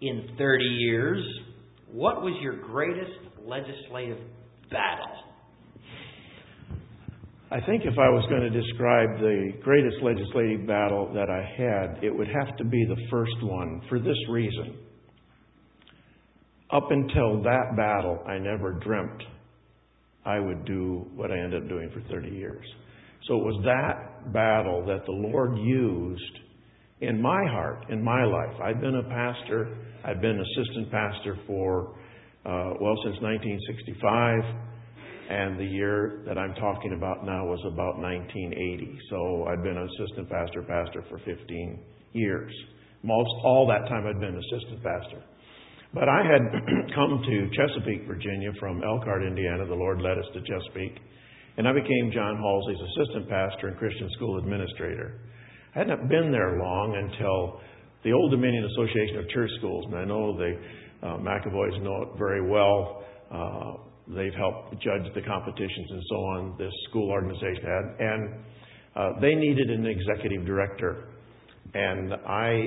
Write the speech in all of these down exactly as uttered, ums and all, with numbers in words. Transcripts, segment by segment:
in thirty years, what was your greatest legislative battle? I think if I was going to describe the greatest legislative battle that I had, it would have to be the first one for this reason. Up until that battle, I never dreamt I would do what I ended up doing for thirty years. So it was that battle that the Lord used in my heart, in my life. I've been a pastor. I've been assistant pastor for, uh, well, since nineteen sixty-five. And the year that I'm talking about now was about nineteen eighty. So I've been an assistant pastor, pastor for fifteen years. Most all that time I'd been assistant pastor. But I had come to Chesapeake, Virginia from Elkhart, Indiana. The Lord led us to Chesapeake. And I became John Halsey's assistant pastor and Christian school administrator. I hadn't been there long until the Old Dominion Association of Church Schools. And I know the uh, McAvoys know it very well. Uh, They've helped judge the competitions and so on this school organization had. And uh, they needed an executive director. And I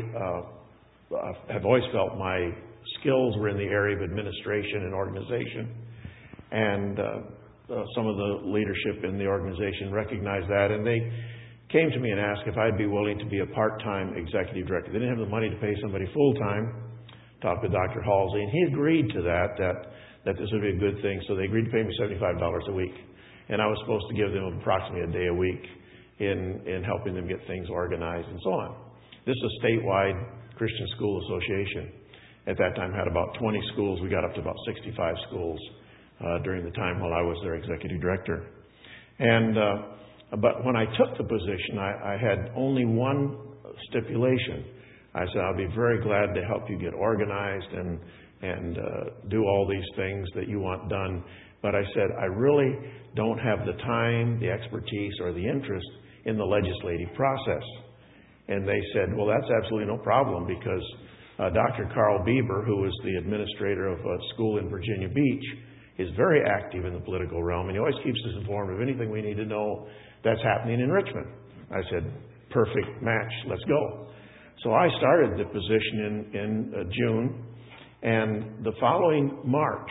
uh, have always felt my skills were in the area of administration and organization. And uh, uh, some of the leadership in the organization recognized that. And they came to me and asked if I'd be willing to be a part-time executive director. They didn't have the money to pay somebody full-time. Talked with Doctor Halsey, and he agreed to that, that that this would be a good thing. So they agreed to pay me seventy-five dollars a week. And I was supposed to give them approximately a day a week in, in helping them get things organized and so on. This is a statewide Christian School Association. At that time, had about twenty schools. We got up to about sixty-five schools uh, during the time while I was their executive director. And uh, but when I took the position, I, I had only one stipulation. I said, I'll be very glad to help you get organized and and uh, do all these things that you want done. But I said, I really don't have the time, the expertise, or the interest in the legislative process. And they said, well, that's absolutely no problem because uh, Doctor Carl Bieber, who was the administrator of a school in Virginia Beach, is very active in the political realm, and he always keeps us informed of anything we need to know that's happening in Richmond. I said, perfect match, let's go. So I started the position in, in uh, June. And the following March,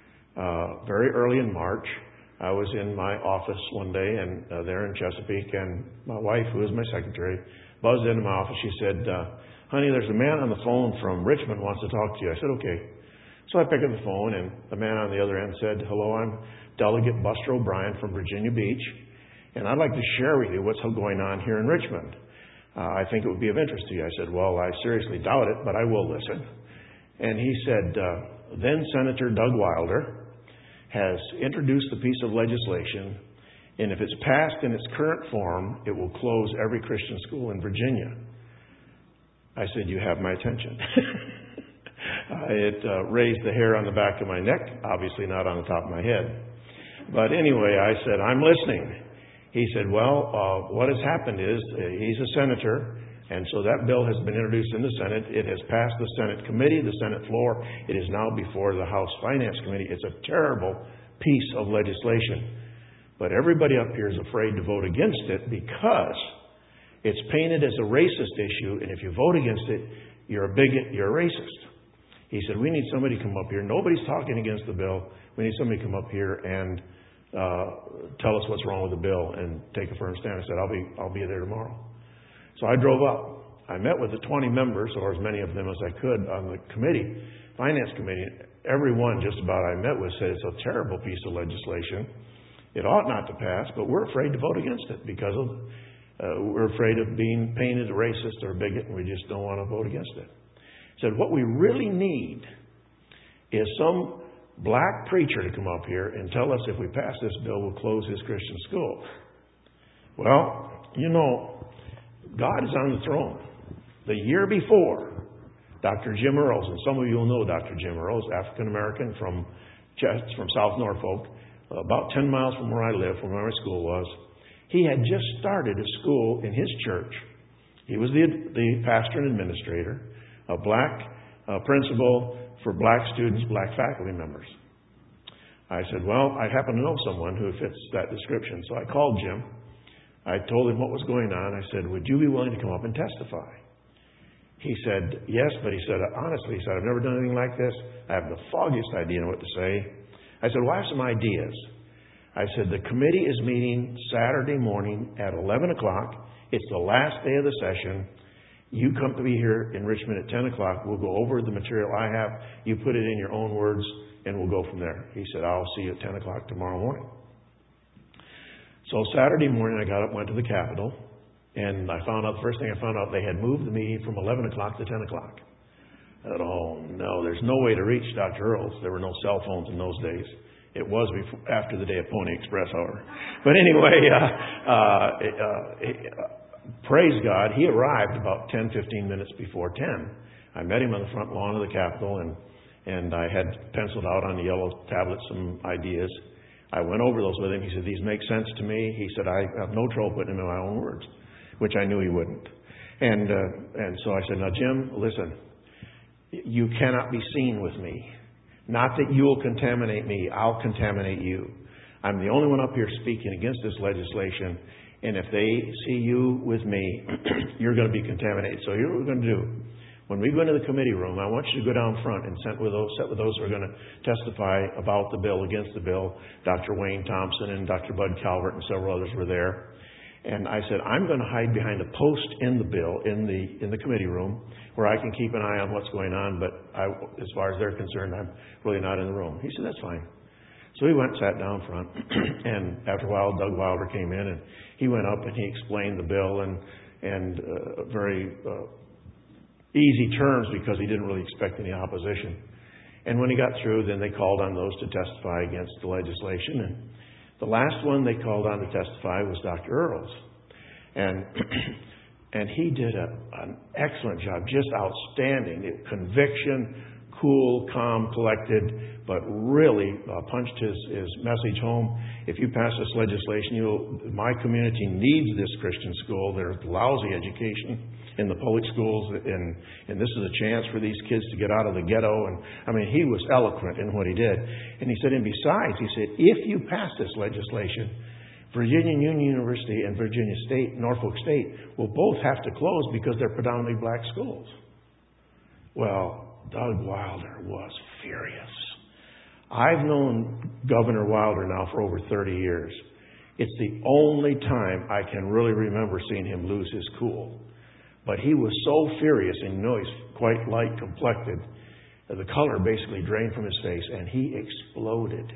uh, very early in March, I was in my office one day and uh, there in Chesapeake, and my wife, who is my secretary, buzzed into my office. She said, uh, honey, there's a man on the phone from Richmond wants to talk to you. I said, okay. So I picked up the phone, and the man on the other end said, hello, I'm Delegate Buster O'Brien from Virginia Beach, and I'd like to share with you what's going on here in Richmond. Uh, I think it would be of interest to you. I said, well, I seriously doubt it, but I will listen. And he said, uh, then Senator Doug Wilder has introduced a piece of legislation, and if it's passed in its current form, it will close every Christian school in Virginia. I said, you have my attention. uh, it uh, raised the hair on the back of my neck, obviously not on the top of my head. But anyway, I said, I'm listening. He said, well, uh, what has happened is uh, he's a senator. And so that bill has been introduced in the Senate. It has passed the Senate committee, the Senate floor. It is now before the House Finance Committee. It's a terrible piece of legislation. But everybody up here is afraid to vote against it because it's painted as a racist issue. And if you vote against it, you're a bigot, you're a racist. He said, we need somebody to come up here. Nobody's talking against the bill. We need somebody to come up here and uh, tell us what's wrong with the bill and take a firm stand. I said, I'll be, I'll be there tomorrow. So I drove up. I met with the twenty members, or as many of them as I could, on the committee, Finance Committee. Everyone just about I met with said it's a terrible piece of legislation. It ought not to pass, but we're afraid to vote against it because of uh, we're afraid of being painted a racist or a bigot, and we just don't want to vote against it. He said, what we really need is some black preacher to come up here and tell us if we pass this bill, we'll close his Christian school. Well, you know, God is on the throne. The year before, Doctor Jim Earls, and some of you will know Doctor Jim Earls, African-American from from South Norfolk, about ten miles from where I live, from where my school was. He had just started a school in his church. He was the, the pastor and administrator, a black uh, principal for black students, black faculty members. I said, well, I happen to know someone who fits that description. So I called Jim. I told him what was going on. I said, would you be willing to come up and testify? He said, yes, but he said, honestly, he said, I've never done anything like this. I have the foggiest idea what to say. I said, well, I have some ideas. I said, the committee is meeting Saturday morning at eleven o'clock. It's the last day of the session. You come to be here in Richmond at ten o'clock. We'll go over the material I have. You put it in your own words, and we'll go from there. He said, I'll see you at ten o'clock tomorrow morning. So Saturday morning, I got up, went to the Capitol, and I found out, the first thing I found out, they had moved the meeting from eleven o'clock to ten o'clock. I thought, oh, no, there's no way to reach Doctor Earls. There were no cell phones in those days. It was before, after the day of Pony Express, however. But anyway, uh, uh, uh, uh, praise God, he arrived about ten, fifteen minutes before ten. I met him on the front lawn of the Capitol, and, and I had penciled out on the yellow tablet some ideas. I went over those with him. He said, these make sense to me. He said, I have no trouble putting them in my own words, which I knew he wouldn't. And, uh, and so I said, now, Jim, listen, you cannot be seen with me. Not that you'll contaminate me, I'll contaminate you. I'm the only one up here speaking against this legislation, and if they see you with me, you're going to be contaminated. So here's what we're going to do. When we go into the committee room, I want you to go down front and sit with those, sit with those who are going to testify about the bill, against the bill. Doctor Wayne Thompson and Doctor Bud Calvert and several others were there. And I said, I'm going to hide behind a post in the bill, in the in the committee room, where I can keep an eye on what's going on, but I, as far as they're concerned, I'm really not in the room. He said, that's fine. So he went and sat down front, and after a while, Doug Wilder came in, and he went up and he explained the bill in and uh, very uh, easy terms, because he didn't really expect any opposition. And when he got through, then they called on those to testify against the legislation, and the last one they called on to testify was Doctor Earls. And and he did a, an excellent job, just outstanding. It, conviction, cool, calm, collected, but really uh, punched his, his message home. If you pass this legislation, you'll, my community needs this Christian school. There's lousy education in the public schools, and, and this is a chance for these kids to get out of the ghetto. And I mean, he was eloquent in what he did. And he said, and besides, he said, if you pass this legislation, Virginia Union University and Virginia State, Norfolk State, will both have to close because they're predominantly black schools. Well, Doug Wilder was furious. I've known Governor Wilder now for over thirty years. It's the only time I can really remember seeing him lose his cool. But he was so furious, and you know he's quite light complected, that the color basically drained from his face, and he exploded.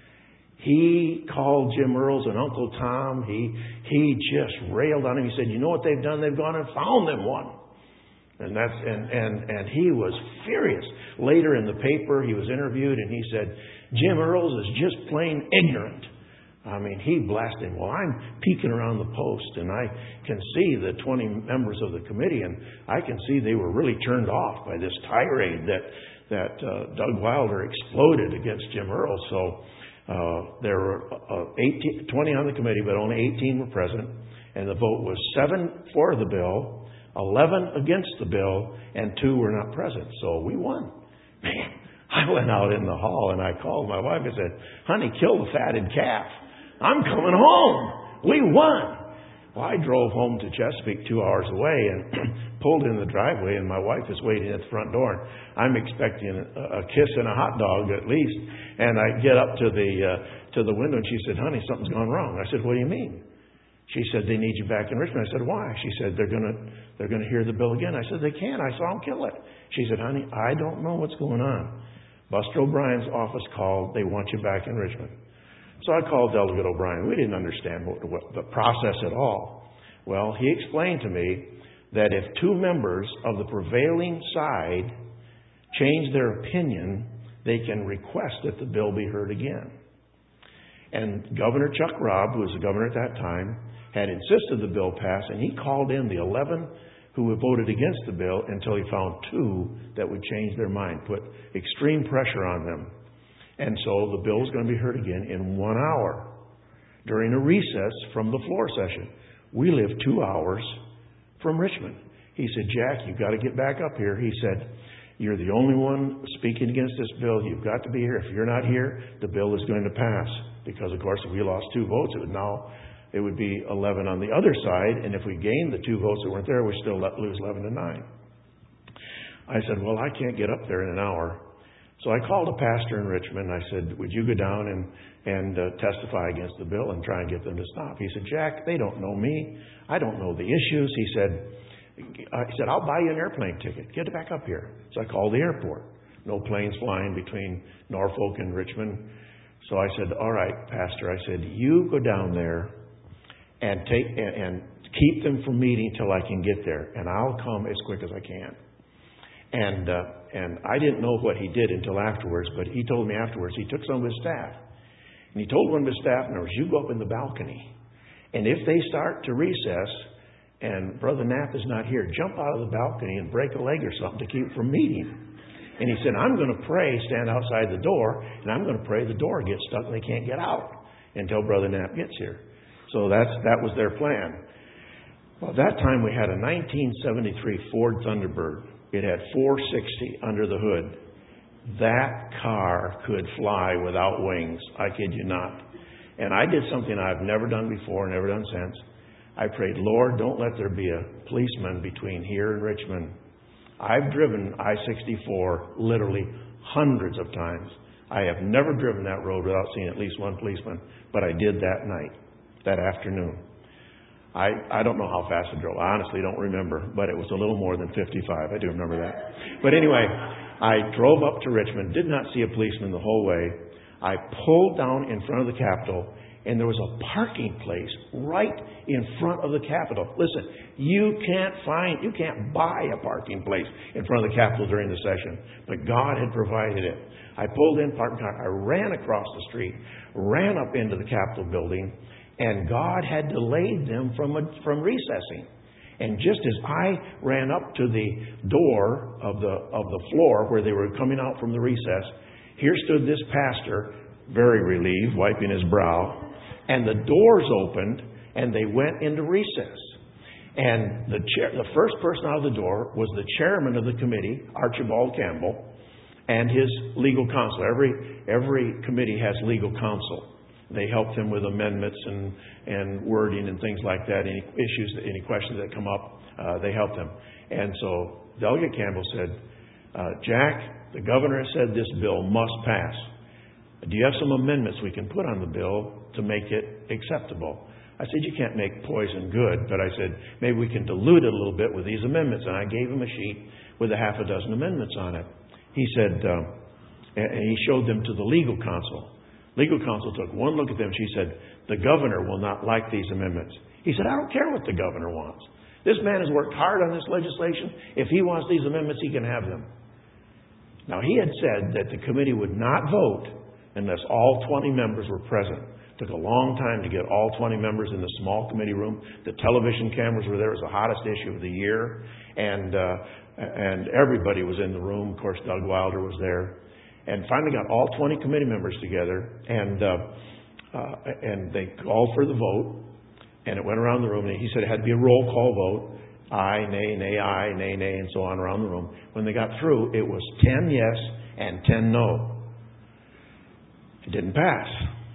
He called Jim Earls and Uncle Tom. He he just railed on him. He said, you know what they've done? They've gone and found them one. And that's and, and, and he was furious. Later in the paper, he was interviewed, and he said, Jim Earls is just plain ignorant. I mean, he blasted him. Well, I'm peeking around the post, and I can see the twenty members of the committee, and I can see they were really turned off by this tirade that that uh, Doug Wilder exploded against Jim Earls. So uh, there were uh, eighteen, twenty on the committee, but only eighteen were present, and the vote was seven for the bill, eleven against the bill, and two were not present. So we won. Man, I went out in the hall, and I called my wife and said, honey, kill the fatted calf. I'm coming home. We won. Well, I drove home to Chesapeake two hours away and pulled in the driveway, and my wife is waiting at the front door. I'm expecting a, a kiss and a hot dog at least. And I get up to the uh, to the window, and she said, honey, something's gone wrong. I said, what do you mean? She said, they need you back in Richmond. I said, why? She said, they're going to they're gonna hear the bill again. I said, they can't. I saw them kill it. She said, honey, I don't know what's going on. Buster O'Brien's office called. They want you back in Richmond. So I called Delegate O'Brien. We didn't understand what, what the process at all. Well, he explained to me that if two members of the prevailing side change their opinion, they can request that the bill be heard again. And Governor Chuck Robb, who was the governor at that time, had insisted the bill pass, and he called in the eleven who had voted against the bill until he found two that would change their mind, put extreme pressure on them. And so the bill is going to be heard again in one hour during a recess from the floor session. We live two hours from Richmond. He said, Jack, you've got to get back up here. He said, you're the only one speaking against this bill. You've got to be here. If you're not here, the bill is going to pass. Because, of course, if we lost two votes, it would now it would be eleven on the other side. And if we gained the two votes that weren't there, we'd still lose eleven to nine. I said, well, I can't get up there in an hour. So I called a pastor in Richmond. I said, would you go down and, and uh, testify against the bill and try and get them to stop? He said, Jack, they don't know me. I don't know the issues. He said, uh, he said, I'll buy you an airplane ticket. Get back up here. So I called the airport. No planes flying between Norfolk and Richmond. So I said, all right, Pastor. I said, you go down there and take and, and keep them from meeting till I can get there, and I'll come as quick as I can. And uh, and I didn't know what he did until afterwards, but he told me afterwards he took some of his staff. And he told one of his staff members, you go up in the balcony, and if they start to recess and Brother Knapp is not here, jump out of the balcony and break a leg or something to keep from meeting. And he said, I'm going to pray, stand outside the door, and I'm going to pray the door gets stuck and they can't get out until Brother Knapp gets here. So that's that was their plan. Well, at that time we had a nineteen seventy-three Ford Thunderbird. It had four sixty under the hood. That car could fly without wings. I kid you not. And I did something I've never done before, never done since. I prayed, Lord, don't let there be a policeman between here and Richmond. I've driven I sixty-four literally hundreds of times. I have never driven that road without seeing at least one policeman, but I did that night, that afternoon. I, I don't know how fast I drove. I honestly don't remember, but it was a little more than fifty-five. I do remember that. But anyway, I drove up to Richmond, did not see a policeman the whole way. I pulled down in front of the Capitol, and there was a parking place right in front of the Capitol. Listen, you can't find, you can't buy a parking place in front of the Capitol during the session, but God had provided it. I pulled in, parked car, I ran across the street, ran up into the Capitol building, and God had delayed them from from recessing. And just as I ran up to the door of the of the floor where they were coming out from the recess, here stood this pastor, very relieved, wiping his brow, and the doors opened and they went into recess. And the chair, the first person out of the door was the chairman of the committee, Archibald Campbell, and his legal counsel. Every every committee has legal counsel. They helped him with amendments and, and wording and things like that. Any issues, any questions that come up, uh, they helped him. And so Delegate Campbell said, uh, Jack, the governor has said this bill must pass. Do you have some amendments we can put on the bill to make it acceptable? I said, you can't make poison good, but I said, maybe we can dilute it a little bit with these amendments. And I gave him a sheet with a half a dozen amendments on it. He said, uh, and he showed them to the legal counsel. Legal counsel took one look at them. She said, the governor will not like these amendments. He said, I don't care what the governor wants. This man has worked hard on this legislation. If he wants these amendments, he can have them. Now, he had said that the committee would not vote unless all twenty members were present. It took a long time to get all twenty members in the small committee room. The television cameras were there. It was the hottest issue of the year. And, uh, and everybody was in the room. Of course, Doug Wilder was there. And finally got all twenty committee members together, and uh, uh, and they called for the vote, and it went around the room, and he said it had to be a roll call vote, aye, nay, nay, aye, nay, nay, and so on around the room. When they got through, it was ten yes and ten no. It didn't pass.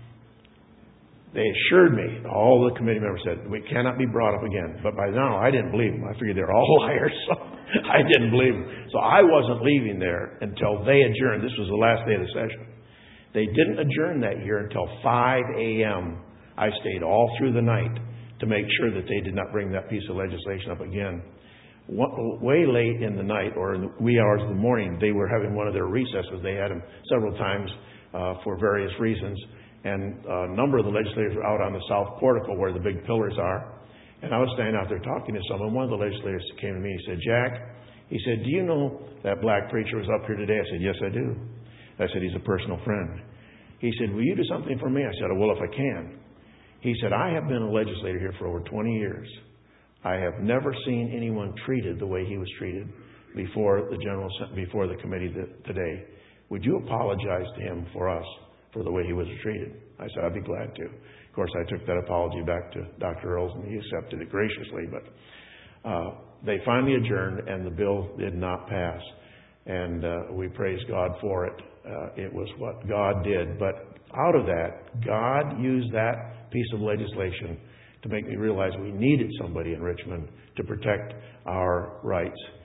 They assured me, all the committee members said, we cannot be brought up again. But by now, I didn't believe them. I figured they were all liars, so I didn't believe them. So I wasn't leaving there until they adjourned. This was the last day of the session. They didn't adjourn that year until five a.m. I stayed all through the night to make sure that they did not bring that piece of legislation up again. Way late in the night, or in the wee hours of the morning, they were having one of their recesses. They had them several times uh, for various reasons. And a number of the legislators were out on the south portico where the big pillars are. And I was standing out there talking to someone. One of the legislators came to me and he said, Jack, he said, do you know that black preacher was up here today? I said, yes, I do. I said, he's a personal friend. He said, will you do something for me? I said, well, if I can. He said, I have been a legislator here for over twenty years. I have never seen anyone treated the way he was treated before the general, before the committee today. Would you apologize to him for us for the way he was treated? I said, I'd be glad to. Of course, I took that apology back to Doctor Earls, and he accepted it graciously. But uh, they finally adjourned, and the bill did not pass. And uh, we praise God for it. Uh, it was what God did. But out of that, God used that piece of legislation to make me realize we needed somebody in Richmond to protect our rights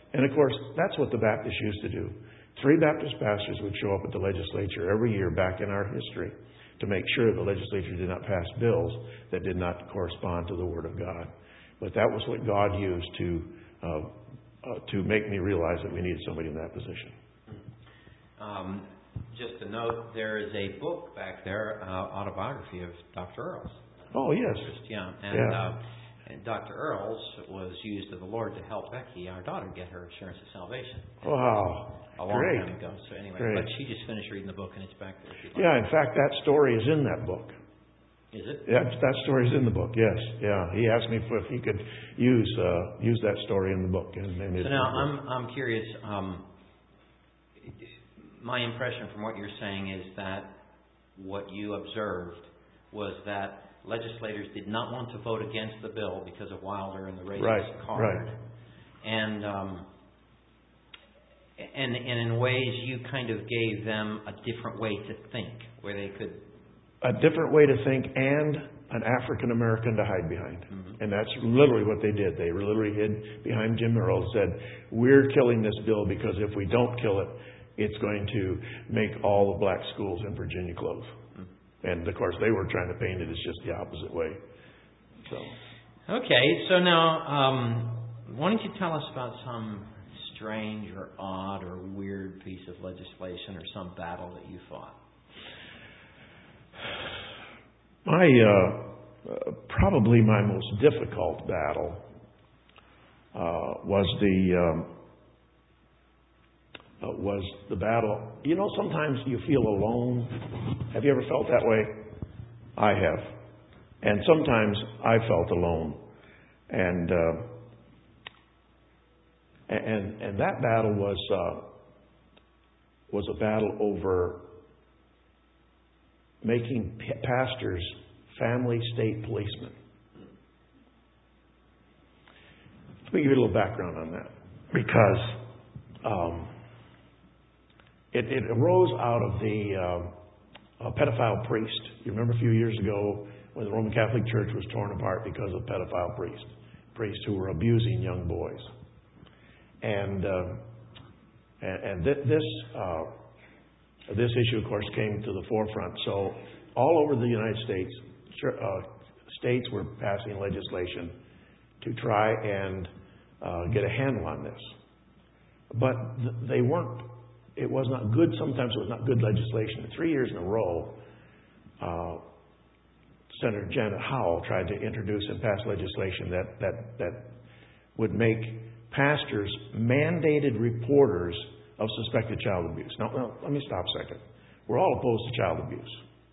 And of course, that's what the Baptists used to do. Three Baptist pastors would show up at the legislature every year back in our history to make sure the legislature did not pass bills that did not correspond to the Word of God. But that was what God used to uh, uh, to make me realize that we needed somebody in that position. Um, just a note, there is a book back there, uh, autobiography of Doctor Earls. Oh, yes. Yeah, and, yeah. Uh, and Doctor Earls was used of the Lord to help Becky, our daughter, get her assurance of salvation. Wow. A long Great. time ago. So anyway, Great. but she just finished reading the book, and it's back there. If you'd like. Yeah, in fact, that story is in that book. Is it? Yeah, that story is in the book. Yes, yeah. He asked me if he could use uh, use that story in the book. And, and so now I'm I'm curious. Um, my impression from what you're saying is that what you observed was that legislators did not want to vote against the bill because of Wilder and the racist right, card, right. and um, and and in ways you kind of gave them a different way to think, where they could. A different way to think and an African American to hide behind. Mm-hmm. And that's literally what they did. They literally hid behind Jim Earl and said, we're killing this bill because if we don't kill it, it's going to make all the black schools in Virginia close. Mm-hmm. And of course, they were trying to paint it as just the opposite way. So, okay, so now, um, why don't you tell us about some strange or odd or weird piece of legislation or some battle that you fought? My uh, uh, probably my most difficult battle uh, was the um, uh, was the battle. You know, sometimes you feel alone. Have you ever felt that way? I have, and sometimes I felt alone, and uh, and and that battle was uh, was a battle over making pastors family state policemen. Let me give you a little background on that, because um, it, it arose out of the uh, uh, pedophile priest. You remember a few years ago when the Roman Catholic Church was torn apart because of pedophile priests, priests who were abusing young boys, and uh, and, and th- this. Uh, This issue, of course, came to the forefront. So all over the United States, uh, states were passing legislation to try and uh, get a handle on this. But th- they weren't, it was not good, sometimes it was not good legislation. Three years in a row, uh, Senator Janet Howell tried to introduce and pass legislation that, that, that would make pastors mandated reporters of suspected child abuse. Now, now, let me stop a second. We're all opposed to child abuse.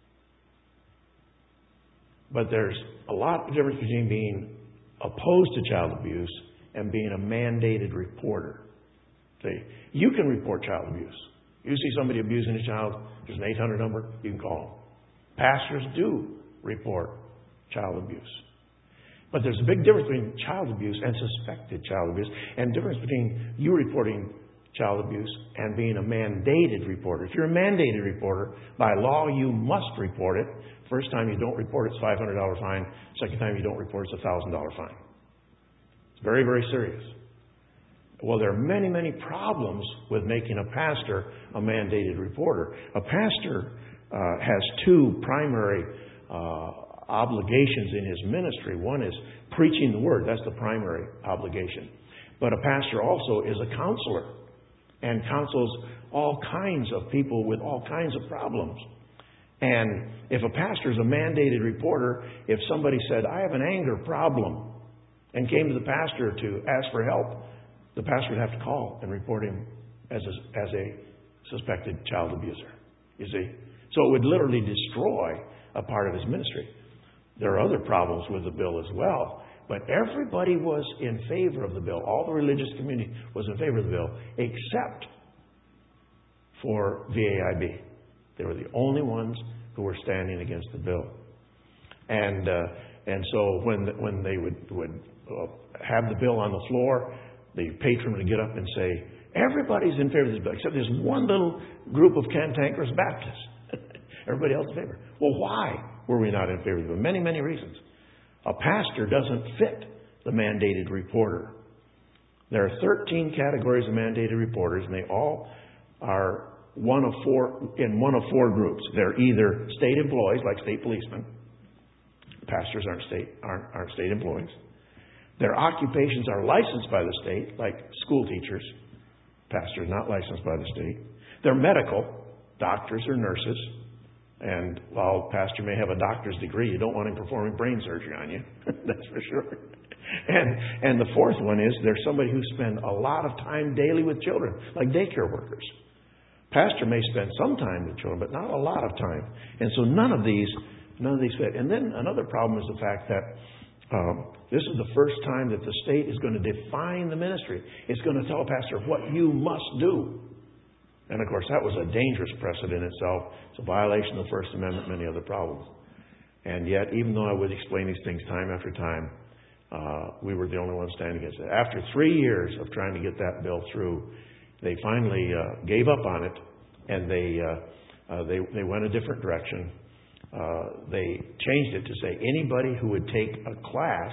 But there's a lot of difference between being opposed to child abuse and being a mandated reporter. See, you can report child abuse. You see somebody abusing a child, there's an eight hundred number, you can call them. Pastors do report child abuse. But there's a big difference between child abuse and suspected child abuse, and difference between you reporting child abuse and being a mandated reporter. If you're a mandated reporter, by law you must report it. First time you don't report, it's a five hundred dollars fine. Second time you don't report, it's a one thousand dollars fine. It's very, very serious. Well, there are many, many problems with making a pastor a mandated reporter. A pastor uh, has two primary uh, obligations in his ministry. One is preaching the word. That's the primary obligation. But a pastor also is a counselor and counsels all kinds of people with all kinds of problems. And if a pastor is a mandated reporter, if somebody said, I have an anger problem, and came to the pastor to ask for help, the pastor would have to call and report him as a, as a suspected child abuser. You see? So it would literally destroy a part of his ministry. There are other problems with the bill as well. But everybody was in favor of the bill. All the religious community was in favor of the bill, except for V A I B. They were the only ones who were standing against the bill. And uh, and so when the, when they would would uh, have the bill on the floor, the patron would get up and say, everybody's in favor of this bill, except there's one little group of cantankerous Baptists. Everybody else in favor. Well, why were we not in favor of the bill? Many, many reasons. A pastor doesn't fit the mandated reporter There are thirteen categories of mandated reporters, and they all are one of four in one of four groups. They're either state employees, like state policemen. Pastors aren't state aren't, aren't state employees. Their occupations are licensed by the state, like school teachers. Pastors not licensed by the state. They're medical, doctors or nurses. And while a pastor may have a doctor's degree, you don't want him performing brain surgery on you. That's for sure. And and the fourth one is there's somebody who spends a lot of time daily with children, like daycare workers. Pastor may spend some time with children, but not a lot of time. And so none of these, none of these fit. And then another problem is the fact that um, this is the first time that the state is going to define the ministry. It's going to tell a pastor what you must do. And of course, that was a dangerous precedent itself. It's a violation of the First Amendment, many other problems. And yet, even though I would explain these things time after time, uh, we were the only ones standing against it. After three years of trying to get that bill through, they finally uh, gave up on it, and they uh, uh, they they went a different direction. Uh, they changed it to say anybody who would take a class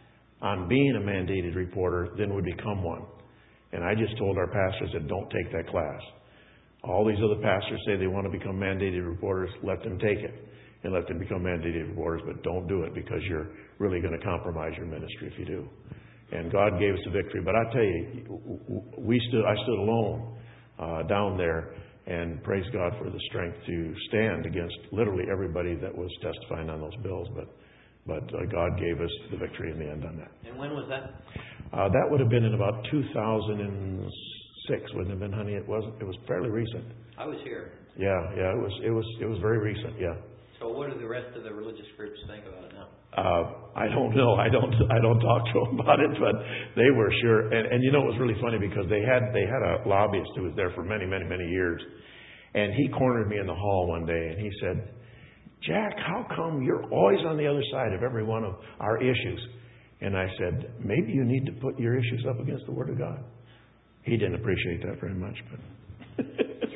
on being a mandated reporter then would become one. And I just told our pastors that don't take that class. All these other pastors say they want to become mandated reporters. Let them take it and let them become mandated reporters, but don't do it because you're really going to compromise your ministry if you do. And God gave us the victory. But I tell you, we stood. I stood alone uh, down there, and praise God for the strength to stand against literally everybody that was testifying on those bills. But but uh, God gave us the victory in the end on that. And when was that? Uh, that would have been in about two thousand six, wouldn't it have been, honey? It wasn't. It was fairly recent. I was here. Yeah, yeah. It was. It was. It was very recent. Yeah. So what do the rest of the religious groups think about it now? Uh, I don't know. I don't. I don't talk to them about it, but they were sure. And, and you know, it was really funny because they had they had a lobbyist who was there for many, many, many years, and he cornered me in the hall one day, and he said, "Jack, how come you're always on the other side of every one of our issues?" And I said, "Maybe you need to put your issues up against the Word of God." He didn't appreciate that very much, but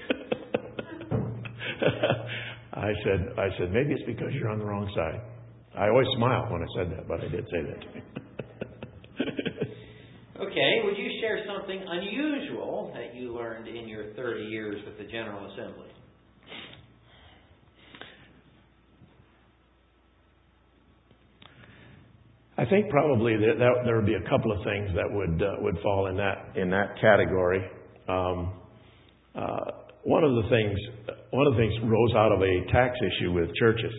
I said, I said, maybe it's because you're on the wrong side. I always smile when I said that, but I did say that to me. Okay, would you share something unusual that you learned in your thirty years with the General Assembly? I think probably that, that there would be a couple of things that would uh, would fall in that in that category. Um, uh, one of the things one of the things rose out of a tax issue with churches.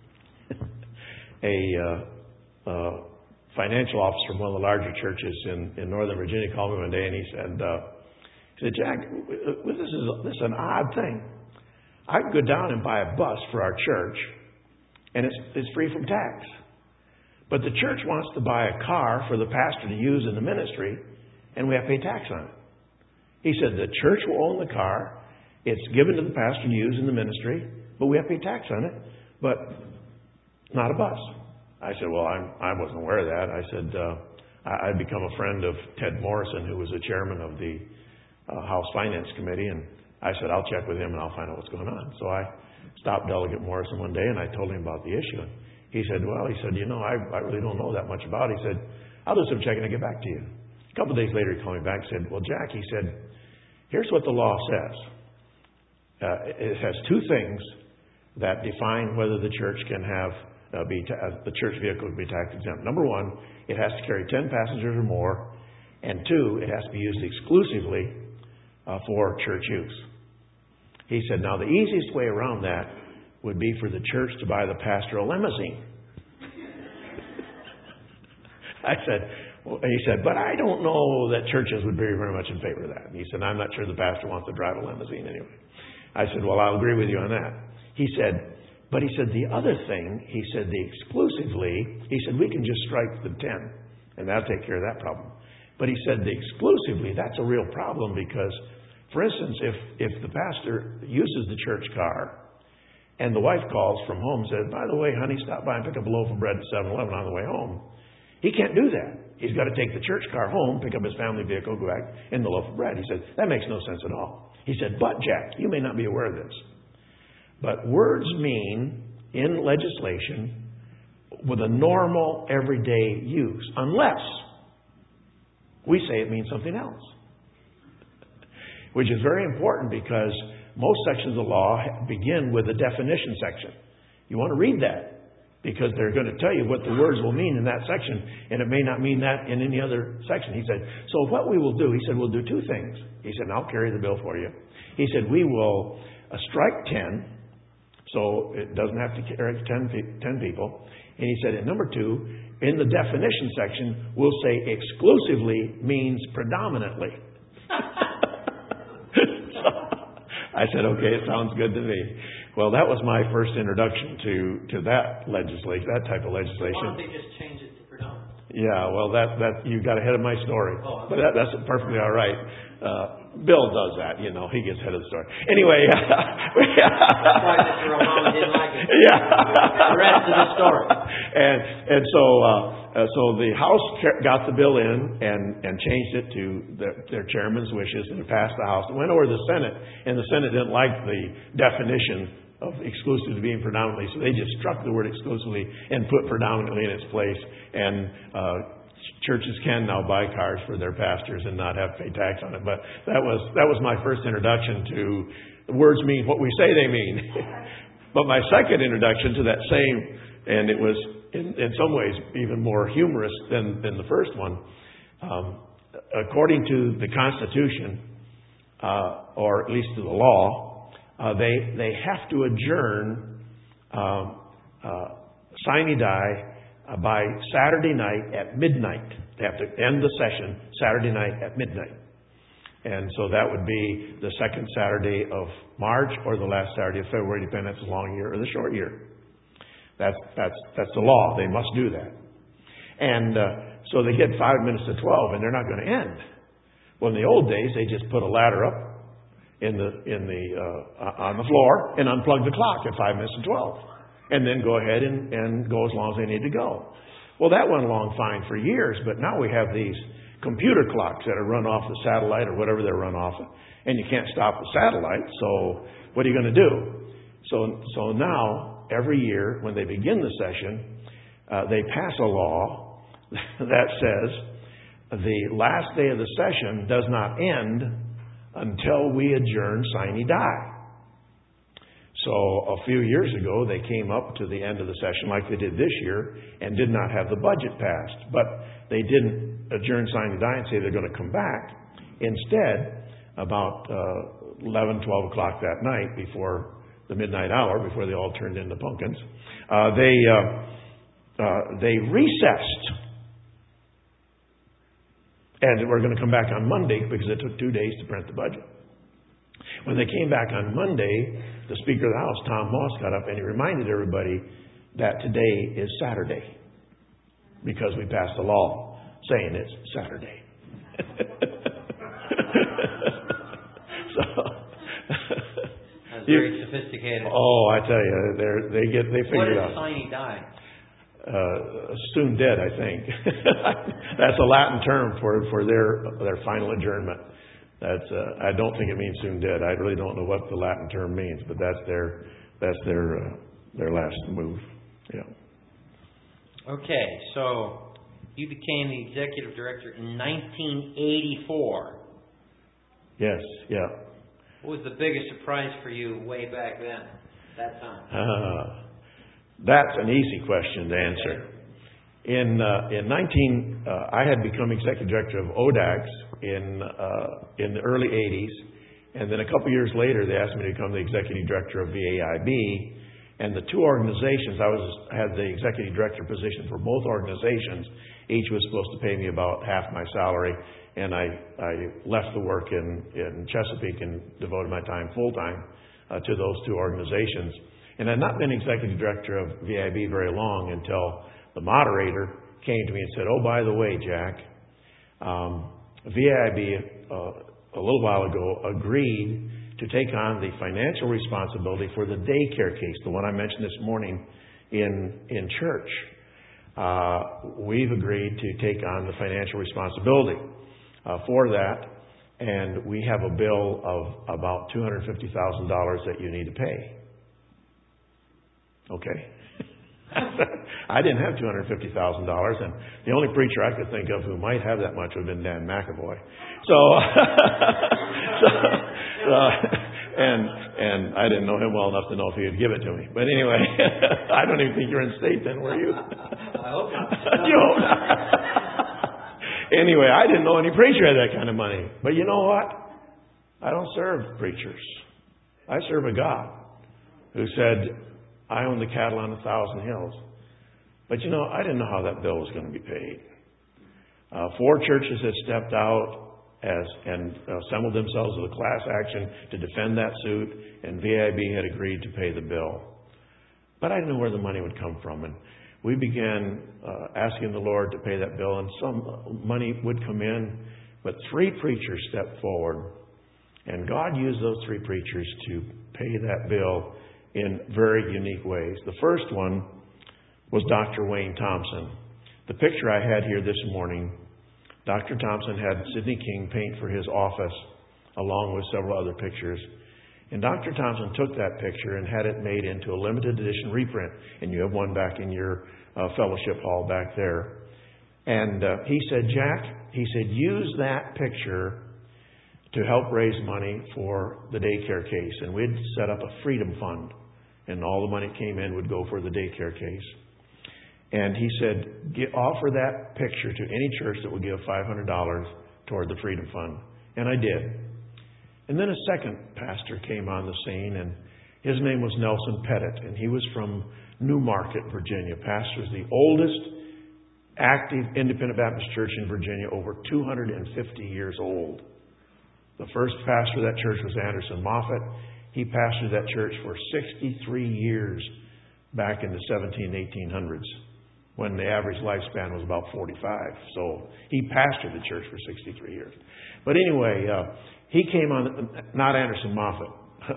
a uh, uh, financial officer from one of the larger churches in, in Northern Virginia called me one day and he said, uh, he said, "Jack, this is this is an odd thing. I could go down and buy a bus for our church, and it's it's free from tax. But the church wants to buy a car for the pastor to use in the ministry, and we have to pay tax on it." He said, "The church will own the car. It's given to the pastor to use in the ministry, but we have to pay tax on it, but not a bus." I said, "Well, I'm, I wasn't aware of that." I said, uh, I, I'd become a friend of Ted Morrison, who was the chairman of the uh, House Finance Committee, and I said, "I'll check with him and I'll find out what's going on." So I stopped Delegate Morrison one day and I told him about the issue. He said, "Well, he said, you know, I, I really don't know that much about it." He said, "I'll do some checking and get back to you." A couple of days later, he called me back and said, "Well, Jack," he said, "here's what the law says. Uh, it has two things that define whether the church can have uh, be ta- uh, the church vehicle can be tax exempt. Number one, it has to carry ten passengers or more, and two, it has to be used exclusively uh, for church use." He said, "Now, the easiest way around that would be for the church to buy the pastor a limousine." I said, well, he said, "But I don't know that churches would be very much in favor of that." And he said, "I'm not sure the pastor wants to drive a limousine anyway." I said, "Well, I'll agree with you on that." He said, but he said, the other thing, he said, the exclusively, he said, we can just strike the ten, and that'll take care of that problem. But he said, the exclusively, that's a real problem because, for instance, if, if the pastor uses the church car, and the wife calls from home and says, "By the way, honey, stop by and pick up a loaf of bread at seven eleven on the way home." He can't do that. He's got to take the church car home, pick up his family vehicle, go back in the loaf of bread. He said, that makes no sense at all. He said, "But, Jack, you may not be aware of this, but words mean in legislation with a normal, everyday use, unless We say it means something else. Which is very important because most sections of the law begin with a definition section. You want to read that because they're going to tell you what the words will mean in that section, and it may not mean that in any other section. He said, so what we will do, he said, we'll do two things. He said, and I'll carry the bill for you. He said, we will uh, strike ten, so it doesn't have to carry ten, ten people. And he said, and number two, in the definition section, we'll say exclusively means predominantly. So I said, okay, it sounds good to me. Well, that was my first introduction to, to that legislation, that type of legislation. Why don't they just change it to predominant? Yeah, well, that that you got ahead of my story, oh, but that, that's perfectly all right. Uh, Bill does that, you know, he gets ahead of the story. Anyway, that's why Mister Obama didn't like it. Yeah, the rest of the story. And and so uh, uh, so the House got the bill in and and changed it to the, their chairman's wishes, and it passed the House. It went over to the Senate, and the Senate didn't like the definition of exclusively being predominantly, so they just struck the word exclusively and put predominantly in its place. And uh, churches can now buy cars for their pastors and not have to pay tax on it. But that was that was my first introduction to the words mean what we say they mean. But my second introduction to that same, and it was in, in some ways even more humorous than, than the first one. Um, according to the Constitution, uh, or at least to the law, Uh, they they have to adjourn um, uh, sine die uh, by Saturday night at midnight. They have to end the session Saturday night at midnight. And so that would be the second Saturday of March or the last Saturday of February, depending if it's a long year or the short year. That's that's that's the law. They must do that. And uh, so they get five minutes to twelve, and they're not going to end. Well, in the old days, they just put a ladder up in the in the uh, on the floor and unplug the clock at five minutes to twelve, and then go ahead and, and go as long as they need to go. Well, that went along fine for years, but now we have these computer clocks that are run off the satellite or whatever they're run off, and you can't stop the satellite. So what are you going to do? So so now every year when they begin the session, uh, they pass a law that says the last day of the session does not end until we adjourn sine die. So a few years ago, they came up to the end of the session like they did this year and did not have the budget passed. But they didn't adjourn sine die and say they're going to come back. Instead, about uh, eleven, twelve o'clock that night, before the midnight hour, before they all turned into pumpkins, uh, they uh, uh, they recessed. And we're going to come back on Monday because it took two days to print the budget. When they came back on Monday, the Speaker of the House, Tom Moss, got up and he reminded everybody that today is Saturday because we passed a law saying it's Saturday. So that's very you, sophisticated. Oh, I tell you, they they get they figure it out. What is sine die? Uh, soon dead, I think. That's a Latin term for, for their their final adjournment. That's uh, I don't think it means soon dead. I really don't know what the Latin term means, but that's their that's their uh, their last move. Yeah. Okay, so you became the executive director in nineteen eighty-four. Yes. Yeah. What was the biggest surprise for you way back then? That time. Uh, That's an easy question to answer. In uh, in nineteen, uh, I had become executive director of O D A X in uh, in the early eighties, and then a couple years later, they asked me to become the executive director of V A I B. And the two organizations, I was had the executive director position for both organizations. Each was supposed to pay me about half my salary, and I I left the work in in Chesapeake and devoted my time full time uh, to those two organizations. And I'd not been executive director of V I B very long until the moderator came to me and said, oh, by the way, Jack, um, V I B uh, a little while ago agreed to take on the financial responsibility for the daycare case, the one I mentioned this morning in, in church. Uh, we've agreed to take on the financial responsibility uh, for that, and we have a bill of about two hundred fifty thousand dollars that you need to pay. Okay. I didn't have two hundred fifty thousand dollars, and the only preacher I could think of who might have that much would have been Dan McAvoy. So, so uh, and and I didn't know him well enough to know if he would give it to me. But anyway, I don't even think you're in state then, were you? I hope not. You hope not. Anyway, I didn't know any preacher had that kind of money. But you know what? I don't serve preachers. I serve a God who said, I own the cattle on a thousand hills. But you know, I didn't know how that bill was going to be paid. Uh, four churches had stepped out as and assembled themselves with a class action to defend that suit, and V I B had agreed to pay the bill. But I didn't know where the money would come from, and we began uh, asking the Lord to pay that bill, and some money would come in, but three preachers stepped forward, and God used those three preachers to pay that bill in very unique ways. The first one was Doctor Wayne Thompson. The picture I had here this morning, Doctor Thompson had Sidney King paint for his office, along with several other pictures. And Doctor Thompson took that picture and had it made into a limited edition reprint. And you have one back in your uh, fellowship hall back there. And uh, he said, Jack, he said, use that picture to help raise money for the daycare case. And we'd set up a freedom fund. And all the money that came in would go for the daycare case. And he said, Get, offer that picture to any church that will give five hundred dollars toward the freedom fund. And I did. And then a second pastor came on the scene, and his name was Nelson Pettit, and he was from New Market, Virginia. Pastor is the oldest active independent Baptist church in Virginia, over two hundred fifty years old. The first pastor of that church was Anderson Moffat. He pastored that church for sixty-three years back in the seventeen, eighteen hundreds, when the average lifespan was about forty-five. So he pastored the church for sixty-three years. But anyway, uh, he came on, not Anderson Moffat.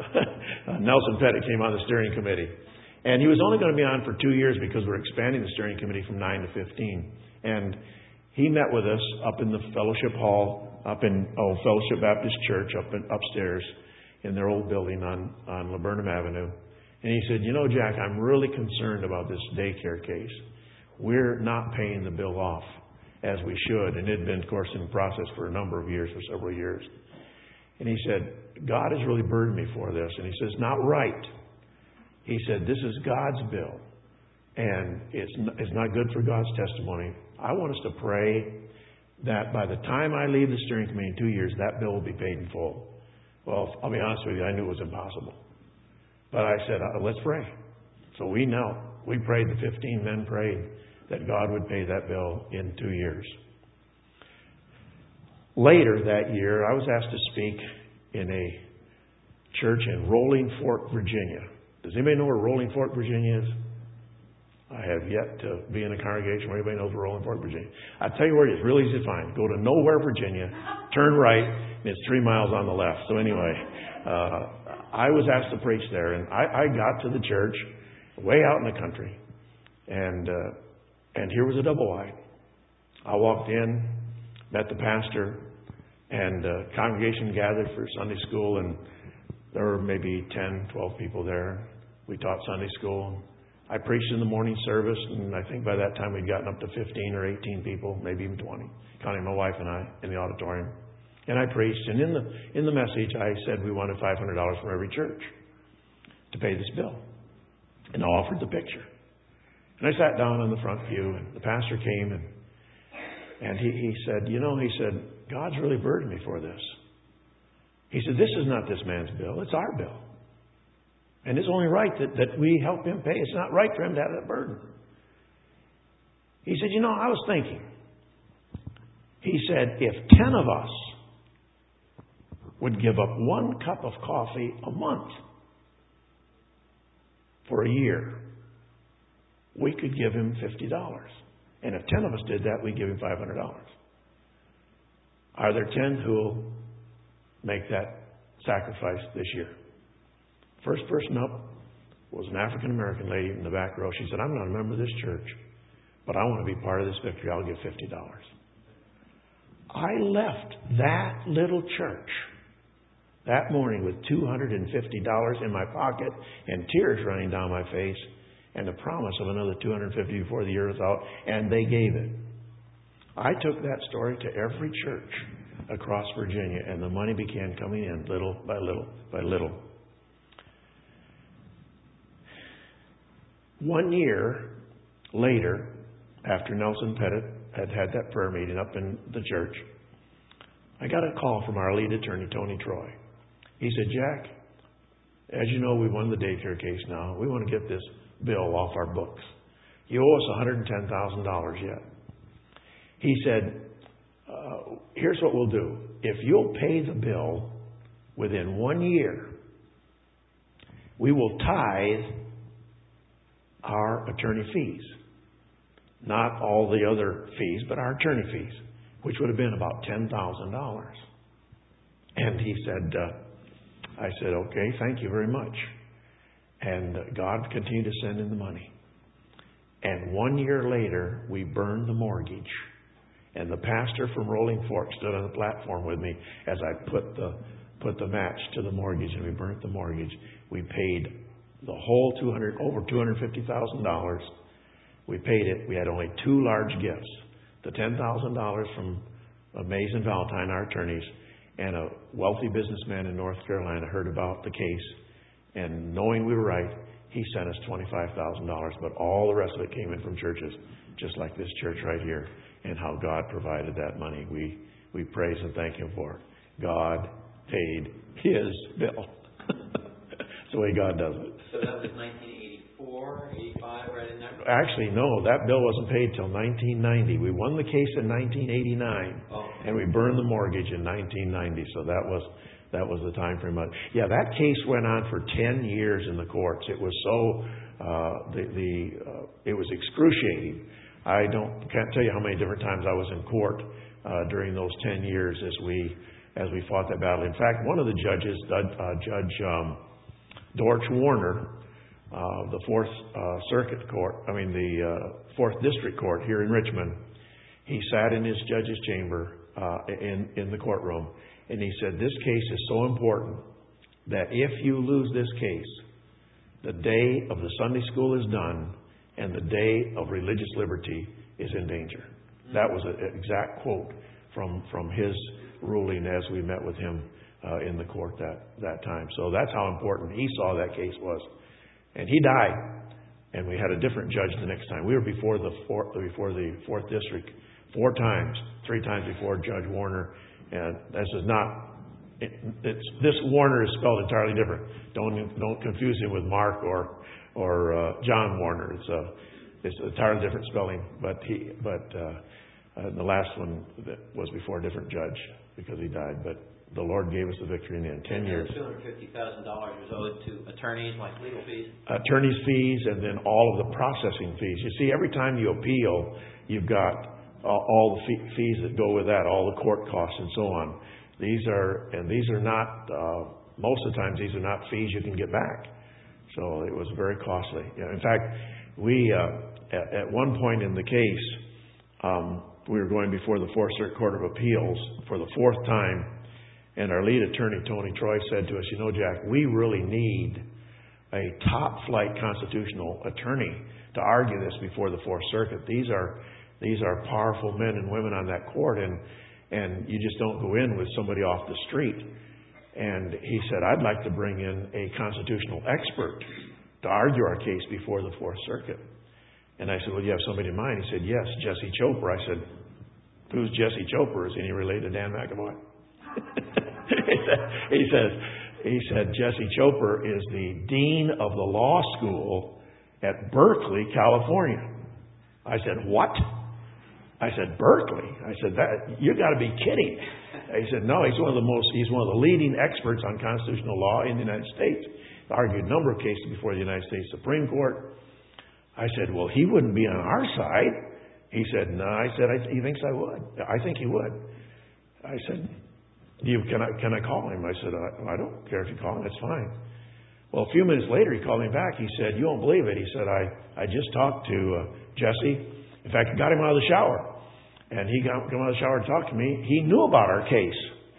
Nelson Pettit came on the steering committee. And he was only going to be on for two years because we're expanding the steering committee from nine to fifteen. And he met with us up in the fellowship hall, up in oh, Fellowship Baptist Church, up in, upstairs in their old building on, on Laburnum Avenue. And he said, you know, Jack, I'm really concerned about this daycare case. We're not paying the bill off as we should. And it had been, of course, in process for a number of years, for several years. And he said, God has really burdened me for this. And he says, not right. He said, this is God's bill. And it's not, it's not good for God's testimony. I want us to pray that by the time I leave the steering committee in two years, that bill will be paid in full. Well, I'll be honest with you, I knew it was impossible. But I said, uh, let's pray. So we knelt. We prayed, the fifteen men prayed that God would pay that bill in two years. Later that year, I was asked to speak in a church in Rolling Fork, Virginia. Does anybody know where Rolling Fork, Virginia is? I have yet to be in a congregation where anybody knows where Rolling Fork, Virginia is. I'll tell you where it is. Really easy to find. Go to Nowhere, Virginia, turn right, and it's three miles on the left. So anyway, uh, I was asked to preach there, and I, I got to the church way out in the country, and uh, and here was a double wide. I walked in, met the pastor, and uh, congregation gathered for Sunday school, and there were maybe ten, twelve people there. We taught Sunday school. I preached in the morning service, and I think by that time we'd gotten up to fifteen or eighteen people, maybe even twenty, counting my wife and I in the auditorium. And I preached, and in the in the message I said we wanted five hundred dollars from every church to pay this bill. And I offered the picture. And I sat down in the front pew, and the pastor came, and and he, he said, you know, he said, God's really burdened me for this. He said, this is not this man's bill, it's our bill. And it's only right that, that we help him pay. It's not right for him to have that burden. He said, you know, I was thinking. He said, if ten of us would give up one cup of coffee a month for a year, we could give him fifty dollars. And if ten of us did that, we'd give him five hundred dollars. Are there ten who will make that sacrifice this year? First person up was an African-American lady in the back row. She said, I'm not a member of this church, but I want to be part of this victory. I'll give fifty dollars. I left that little church that morning with two hundred fifty dollars in my pocket and tears running down my face and the promise of another two hundred fifty before the year was out, and they gave it. I took that story to every church across Virginia, and the money began coming in little by little by little. One year later, after Nelson Pettit had had that prayer meeting up in the church, I got a call from our lead attorney, Tony Troy. He said, Jack, as you know, we won the daycare case now. We want to get this bill off our books. You owe us one hundred ten thousand dollars yet. He said, uh, here's what we'll do. If you'll pay the bill within one year, we will tithe our attorney fees. Not all the other fees, but our attorney fees, which would have been about ten thousand dollars. And he said, uh, I said, okay, thank you very much. And God continued to send in the money. And one year later, we burned the mortgage. And the pastor from Rolling Fork stood on the platform with me as I put the put the match to the mortgage, and we burnt the mortgage. We paid the whole two hundred over two hundred fifty thousand dollars. We paid it. We had only two large gifts: the ten thousand dollars from Mays and Valentine, our attorneys, and a wealthy businessman in North Carolina heard about the case, and knowing we were right, he sent us twenty-five thousand dollars. But all the rest of it came in from churches, just like this church right here. And how God provided that money. We we praise and thank Him for it. God paid His bill. That's the way God does it. So that was nineteen eighty-four, eighty-five, right in there? Actually, no. That bill wasn't paid till nineteen ninety. We won the case in nineteen eighty-nine. Oh. And we burned the mortgage in nineteen ninety. So that was that was the time frame. Yeah, that case went on for ten years in the courts. It was so, uh, the, the uh, it was excruciating. I don't can't tell you how many different times I was in court uh, during those ten years as we as we fought that battle. In fact, one of the judges, uh, Judge um, Dorch Warner, uh, the Fourth uh, Circuit Court, I mean the uh, Fourth District Court here in Richmond, he sat in his judge's chamber uh, in in the courtroom, and he said, "This case is so important that if you lose this case, the day of the Sunday school is done, and the day of religious liberty is in danger." That was an exact quote from, from his ruling as we met with him uh, in the court that, that time. So that's how important he saw that case was. And he died, and we had a different judge the next time. We were before the four, before the Fourth District four times, three times before Judge Warner. And this is not, it, it's, this Warner is spelled entirely different. Don't don't confuse him with Mark or or uh, John Warner. It's a it's an entirely different spelling. But he but uh, uh, the last one that was before a different judge because he died. But the Lord gave us the victory in the end. Ten years. Two hundred fifty thousand dollars was owed to attorneys, like legal fees. Attorneys' fees, and then all of the processing fees. You see, every time you appeal, you've got uh, all the fee- fees that go with that, all the court costs and so on. These are and these are not. Uh, most of the times, these are not fees you can get back. So it was very costly. In fact, we uh, at, at one point in the case, um, we were going before the Fourth Circuit Court of Appeals for the fourth time, and our lead attorney, Tony Troy, said to us, "You know, Jack, we really need a top-flight constitutional attorney to argue this before the Fourth Circuit. These are these are powerful men and women on that court, and and you just don't go in with somebody off the street." And he said, "I'd like to bring in a constitutional expert to argue our case before the Fourth Circuit." And I said, "Well, you have somebody in mind?" He said, "Yes, Jesse Chopra." I said, "Who's Jesse Chopra? Is he related to Dan McAvoy?" he, said, he says, he said, "Jesse Chopra is the dean of the law school at Berkeley, California." I said, "What?" I said, "Berkeley?" I said, "That you got to be kidding." He said, "No, he's one of the most, he's one of the leading experts on constitutional law in the United States. He argued a number of cases before the United States Supreme Court." I said, "Well, he wouldn't be on our side." He said, "No." I said, I, "He thinks I would. I think he would." I said, "You can I can I call him?" I said, I, "I don't care if you call him. That's fine." Well, a few minutes later, he called me back. He said, "You won't believe it." He said, I, I just talked to uh, Jesse. In fact, I got him out of the shower. And he got come out of the shower to talk to me. He knew about our case.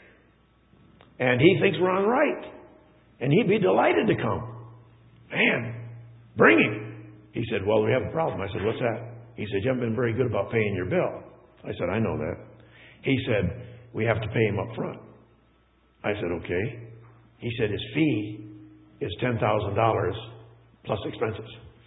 And he thinks we're on right. And he'd be delighted to come. Man, bring him. He said, well, we have a problem. I said, what's that? He said, you haven't been very good about paying your bill. I said, I know that. He said, we have to pay him up front. I said, okay. He said, his fee is ten thousand dollars plus expenses.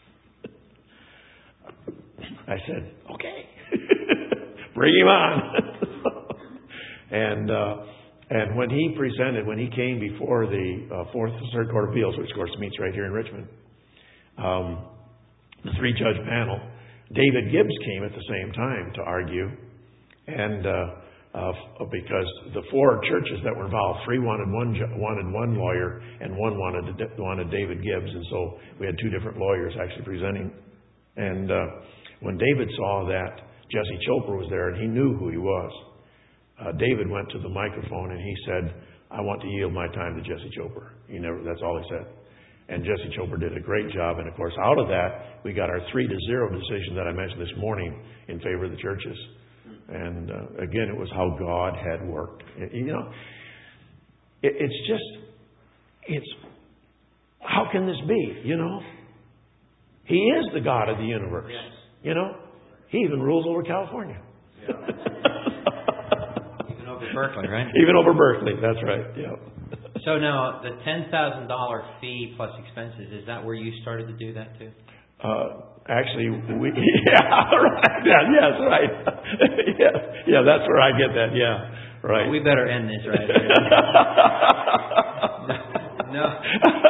I said, okay. Bring him on. and uh, and when he presented, when he came before the uh, Fourth Circuit Court of Appeals, which of course meets right here in Richmond, um, the three-judge panel, David Gibbs came at the same time to argue, and uh, uh, because the four churches that were involved, three wanted one wanted one lawyer, and one wanted wanted David Gibbs, and so we had two different lawyers actually presenting. And uh, when David saw that Jesse Chopra was there, and he knew who he was, uh, David went to the microphone and he said, "I want to yield my time to Jesse Chopra." He never. That's all he said. And Jesse Chopra did a great job. And of course, out of that, we got our three to zero decision that I mentioned this morning in favor of the churches. And uh, again, it was how God had worked. You know, it, it's just, it's, how can this be? You know, He is the God of the universe. Yes. You know, He even rules over California. Yeah. Even over Berkeley, right? Even over Berkeley. That's right. Yeah. So now, the ten thousand dollars fee plus expenses, is that where you started to do that too? Uh, actually, we, yeah, right. Yeah, yes, right. yeah, yeah, that's where I get that. Yeah, right. Well, we better end this right here. no. no.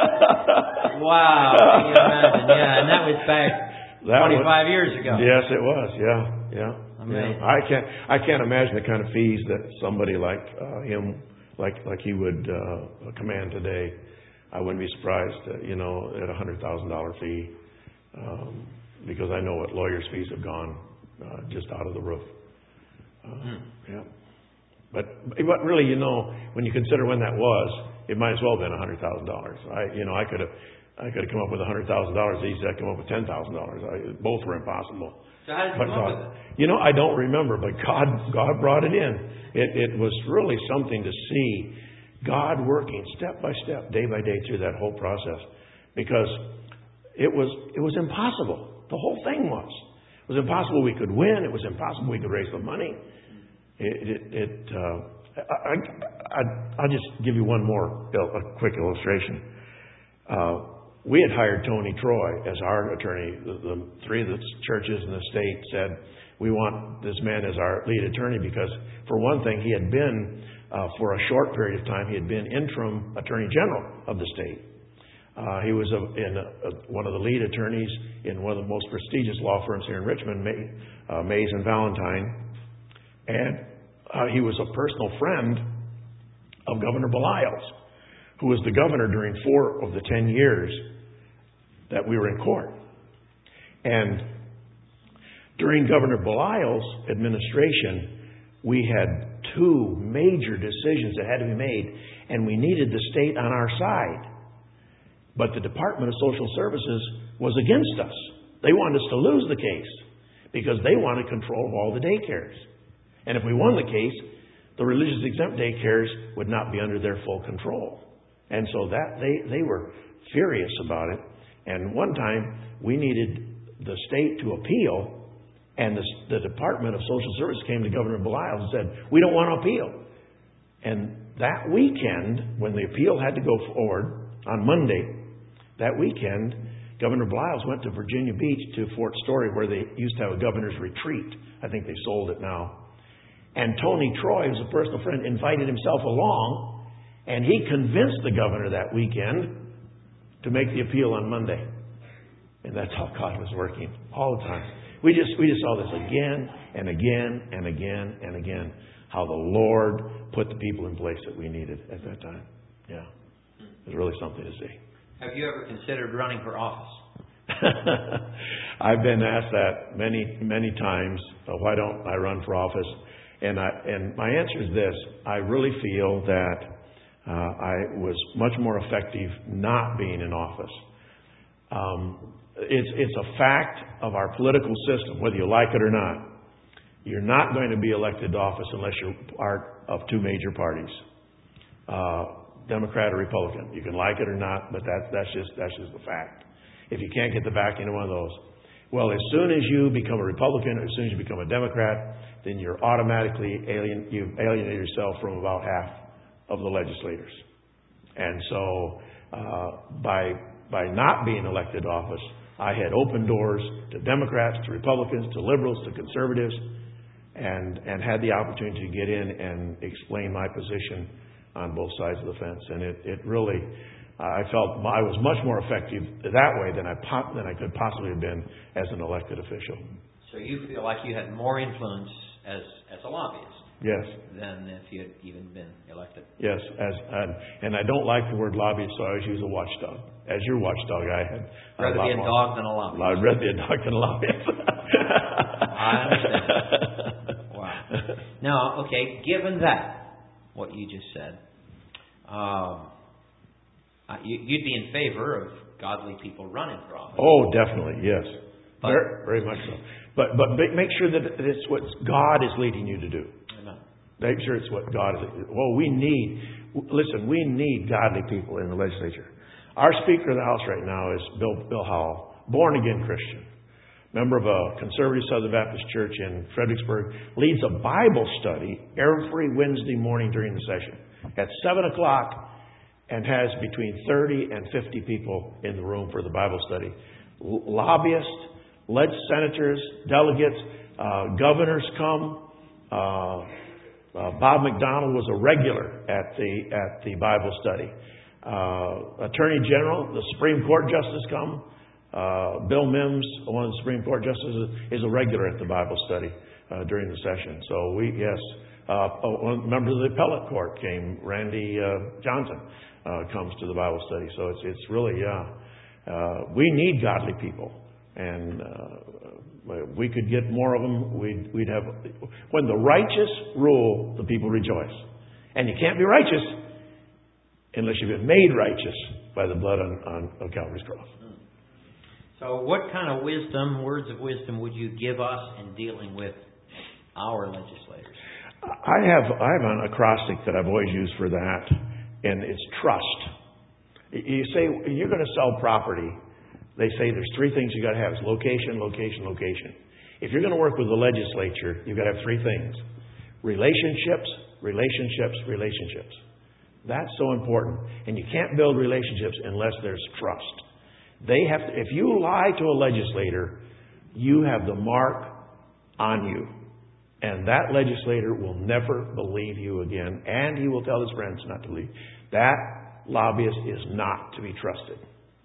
Wow. Can you imagine? Yeah, and that was back that twenty-five was, years ago. Yes, it was. Yeah, yeah. Amazing. Yeah. I can't. I can't imagine the kind of fees that somebody like uh, him. Like like he would uh, command today. I wouldn't be surprised, uh, you know, at a hundred thousand dollar fee, um, because I know what lawyers' fees have gone uh, just out of the roof. Uh, hmm. Yeah, but but really, you know, when you consider when that was, it might as well have been a hundred thousand dollars. I you know I could have I could have come up with a hundred thousand dollars. Easy, I come up with ten thousand dollars. Both were impossible. So how did you but come God, up with it? You know, I don't remember, but God God brought it in. It, it was really something to see God working step by step, day by day through that whole process, because it was it was impossible. The whole thing was. It was impossible we could win. It was impossible we could raise the money. It, it, it uh, I, I, I'll just give you one more a quick illustration. Uh, we had hired Tony Troy as our attorney. The, the three of the churches in the state said, we want this man as our lead attorney because, for one thing, he had been, uh, for a short period of time, he had been interim attorney general of the state. Uh, he was a, in a, a, one of the lead attorneys in one of the most prestigious law firms here in Richmond, May, uh, Mays and Valentine. And uh, he was a personal friend of Governor Belials, who was the governor during four of the ten years that we were in court. And during Governor Belial's administration, we had two major decisions that had to be made, and we needed the state on our side. But the Department of Social Services was against us. They wanted us to lose the case because they wanted control of all the daycares. And if we won the case, the religious exempt daycares would not be under their full control. And so that they, they were furious about it. And one time, we needed the state to appeal. And the, the Department of Social Services came to Governor Belial and said, we don't want to appeal. And that weekend, when the appeal had to go forward, on Monday, that weekend, Governor Belial went to Virginia Beach to Fort Story, where they used to have a governor's retreat. I think they sold it now. And Tony Troy, who's a personal friend, invited himself along, and he convinced the governor that weekend to make the appeal on Monday. And that's how God was working all the time. We just we just saw this again and again and again and again, how the Lord put the people in place that we needed at that time. Yeah. It was really something to see. Have you ever considered running for office? I've been asked that many, many times. Uh, why don't I run for office? And I and my answer is this. I really feel that uh, I was much more effective not being in office. Um, It's, it's a fact of our political system, whether you like it or not. You're not going to be elected to office unless you're part of two major parties, uh, Democrat or Republican. You can like it or not, but that, that's just that's just the fact. if you can't get the backing of one of those. Well, as soon as you become a Republican, as soon as you become a Democrat, then you're automatically alien, you've alienated yourself from about half of the legislators. And so uh, by by not being elected to office, I had opened doors to Democrats, to Republicans, to liberals, to conservatives, and and had the opportunity to get in and explain my position on both sides of the fence. And it, it really, uh, I felt I was much more effective that way than I po- than I could possibly have been as an elected official. So you feel like you had more influence as as a lobbyist? Yes. Than if you had even been elected? Yes. As and, and I don't like the word lobbyist, so I always use a watchdog. As your watchdog, I had rather a lot be a more. dog than a lobbyist. I'd rather be a dog than a lobbyist. I understand. Wow. Now, okay, given that, what you just said, um, uh, you, you'd be in favor of godly people running for office. Oh, definitely, yes. But, very, very much so. But but make sure that it's what God is leading you to do. Amen. Make sure it's what God is. Well, we need, listen, we need godly people in the legislature. Our Speaker of the House right now is Bill, Bill Howell, born-again Christian, member of a conservative Southern Baptist church in Fredericksburg, leads a Bible study every Wednesday morning during the session at seven o'clock and has between thirty and fifty people in the room for the Bible study. L- lobbyists, led senators, delegates, uh, governors come. Uh, uh, Bob McDonnell was a regular at the at the Bible study. Uh, Attorney General, the Supreme Court Justice come. Uh, Bill Mims, one of the Supreme Court Justices, is a regular at the Bible study uh, during the session. So we, yes, uh, one member of the appellate court came. Randy uh, Johnson uh, comes to the Bible study. So it's it's really, uh, uh, we need godly people. And uh, we could get more of them. We'd, we'd have, when the righteous rule, the people rejoice. And you can't be righteous unless you've been made righteous by the blood on, on, on Calvary's cross. So what kind of wisdom, words of wisdom, would you give us in dealing with our legislators? I have I have an acrostic that I've always used for that, and it's trust. You say you're going to sell property. They say there's three things you got to have. It's location, location, location. If you're going to work with the legislature, you've got to have three things. Relationships, relationships, relationships. That's so important. And you can't build relationships unless there's trust. They have to, if you lie to a legislator, you have the mark on you. And that legislator will never believe you again. And he will tell his friends not to believe. That lobbyist is not to be trusted.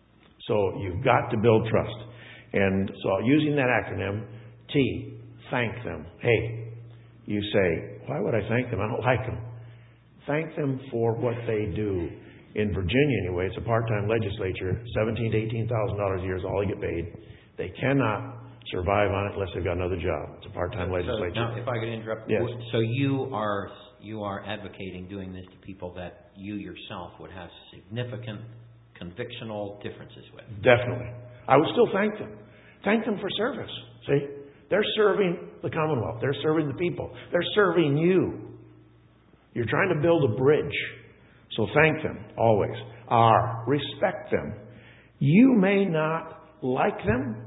So you've got to build trust. And so using that acronym, T, thank them. Hey, you say, why would I thank them? I don't like them. Thank them for what they do. In Virginia, anyway, it's a part-time legislature. seventeen thousand to eighteen thousand dollars a year is all they get paid. They cannot survive on it unless they've got another job. It's a part-time so, legislature. Now, if I could interrupt. Yes. So you are you are advocating doing this to people that you yourself would have significant convictional differences with. Definitely. I would still thank them. Thank them for service. See? They're serving the Commonwealth. They're serving the people. They're serving you. You're trying to build a bridge. So thank them always. R, respect them. You may not like them.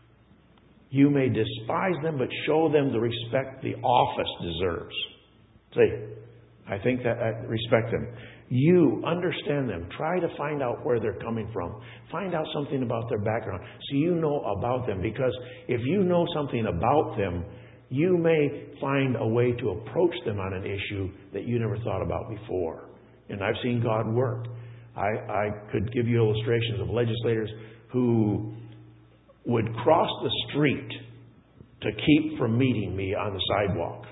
You may despise them, but show them the respect the office deserves. See? I think that I respect them. You understand them. Try to find out where they're coming from. Find out something about their background so you know about them. Because if you know something about them, you may find a way to approach them on an issue that you never thought about before. And I've seen God work. I, I could give you illustrations of legislators who would cross the street to keep from meeting me on the sidewalk.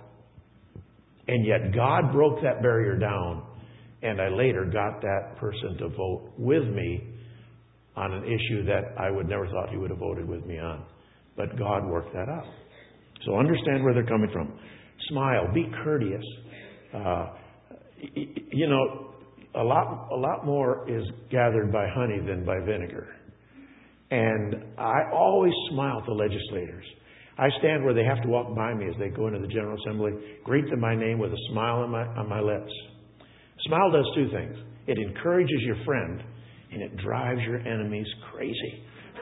And yet God broke that barrier down. And I later got that person to vote with me on an issue that I would never thought he would have voted with me on. But God worked that out. So understand where they're coming from. Smile. Be courteous. Uh, you know, a lot, a lot more is gathered by honey than by vinegar. And I always smile at the legislators. I stand where they have to walk by me as they go into the General Assembly, greet them by name with a smile on my, on my lips. Smile does two things. It encourages your friend, and it drives your enemies crazy.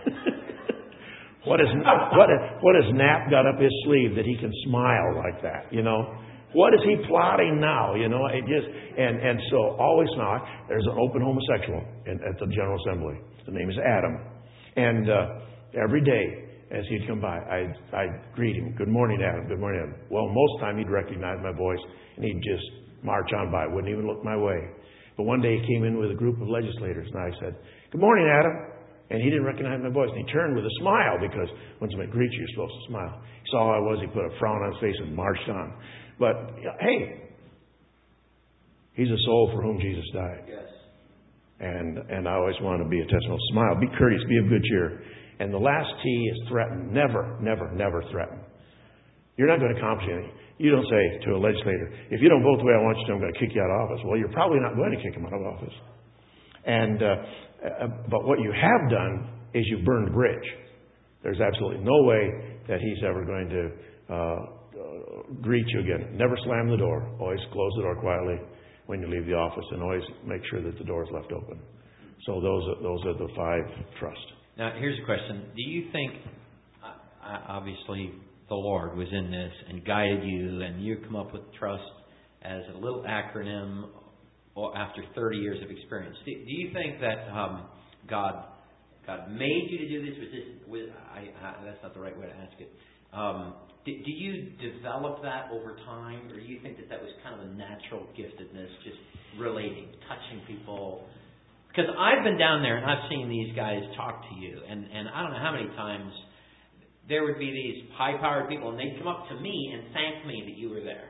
What is what what has Knapp got up his sleeve that he can smile like that? You know, what is he plotting now? You know, it just and and so always not. There's an open homosexual in, at the General Assembly. The name is Adam, and uh, every day as he'd come by, I I'd greet him. Good morning, Adam. Good morning, Adam. Well, most of the time he'd recognize my voice and he'd just march on by. Wouldn't even look my way. But one day he came in with a group of legislators, and I said, "Good morning, Adam." And he didn't recognize my voice. And he turned with a smile, because when somebody greets you, you're supposed to smile. He saw who I was. He put a frown on his face and marched on. But, hey, he's a soul for whom Jesus died. Yes. And and I always want to be a testimonial. Smile. Be courteous. Be of good cheer. And the last T is threaten. Never, never, never threaten. You're not going to accomplish anything. You don't say to a legislator, if you don't vote the way I want you to, I'm going to kick you out of office. Well, you're probably not going to kick him out of office. And uh, uh, but what you have done is you've burned the bridge. There's absolutely no way that he's ever going to uh, uh, greet you again. Never slam the door. Always close the door quietly when you leave the office, and always make sure that the door is left open. So those are, those are the five trust. Now, here's a question. Do you think, uh, obviously, the Lord was in this and guided you, and you come up with trust as a little acronym after thirty years of experience? Do, do you think that um, God God made you to do this? Was this was, I, I, that's not the right way to ask it. Um, do, do you develop that over time, or do you think that that was kind of a natural giftedness, just relating, touching people? Because I've been down there and I've seen these guys talk to you, and, and I don't know how many times there would be these high-powered people, and they'd come up to me and thank me that you were there.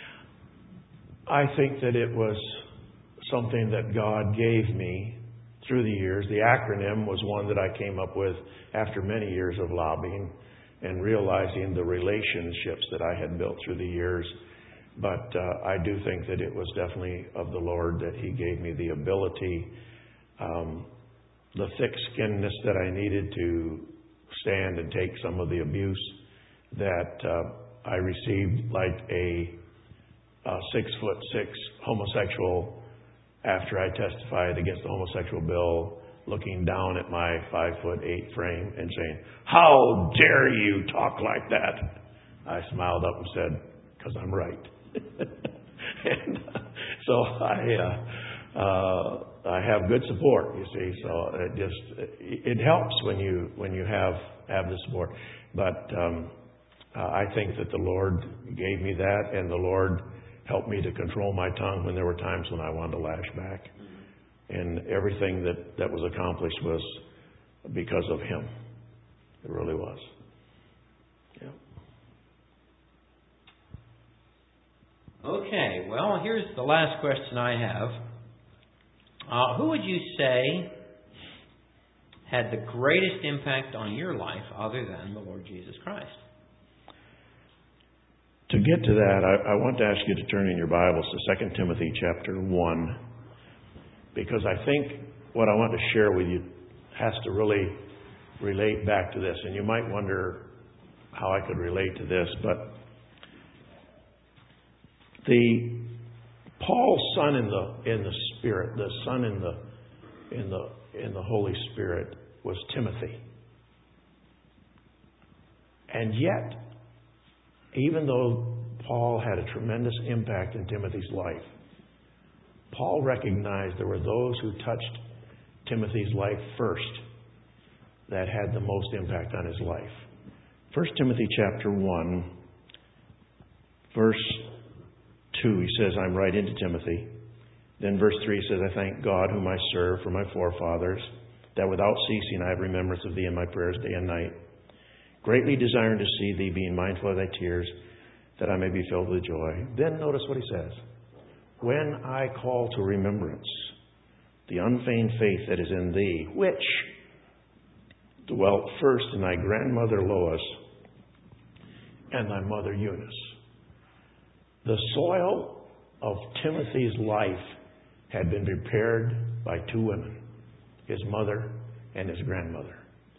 I think that it was something that God gave me through the years. The acronym was one that I came up with after many years of lobbying and realizing the relationships that I had built through the years. But uh, I do think that it was definitely of the Lord that He gave me the ability, um, the thick-skinnedness that I needed to stand and take some of the abuse that uh, I received, like a, a six-foot-six homosexual after I testified against the homosexual bill, looking down at my five-foot-eight frame and saying, "How dare you talk like that?" I smiled up and said, "Because I'm right." And uh, so I uh, uh, I have good support, you see. So it just it helps when you when you have have the support. But um, uh, I think that the Lord gave me that, and the Lord helped me to control my tongue when there were times when I wanted to lash back. And everything that, that was accomplished was because of Him. It really was. Yeah. Okay, well, here's the last question I have. Uh, who would you say had the greatest impact on your life other than the Lord Jesus Christ? To get to that, I, I want to ask you to turn in your Bibles to Second Timothy chapter one, because I think what I want to share with you has to really relate back to this. And you might wonder how I could relate to this, but the Paul's son in the in the Spirit, the son in the in the in the Holy Spirit was Timothy. And yet, even though Paul had a tremendous impact in Timothy's life, Paul recognized there were those who touched Timothy's life first that had the most impact on his life. First Timothy chapter one, verse two, he says, "I'm writing to Timothy." Then verse three says, "I thank God whom I serve for my forefathers, that without ceasing I have remembrance of thee in my prayers day and night, greatly desiring to see thee, being mindful of thy tears, that I may be filled with joy." Then notice what he says. "When I call to remembrance the unfeigned faith that is in thee, which dwelt first in thy grandmother Lois and thy mother Eunice." The soil of Timothy's life had been prepared by two women, his mother and his grandmother.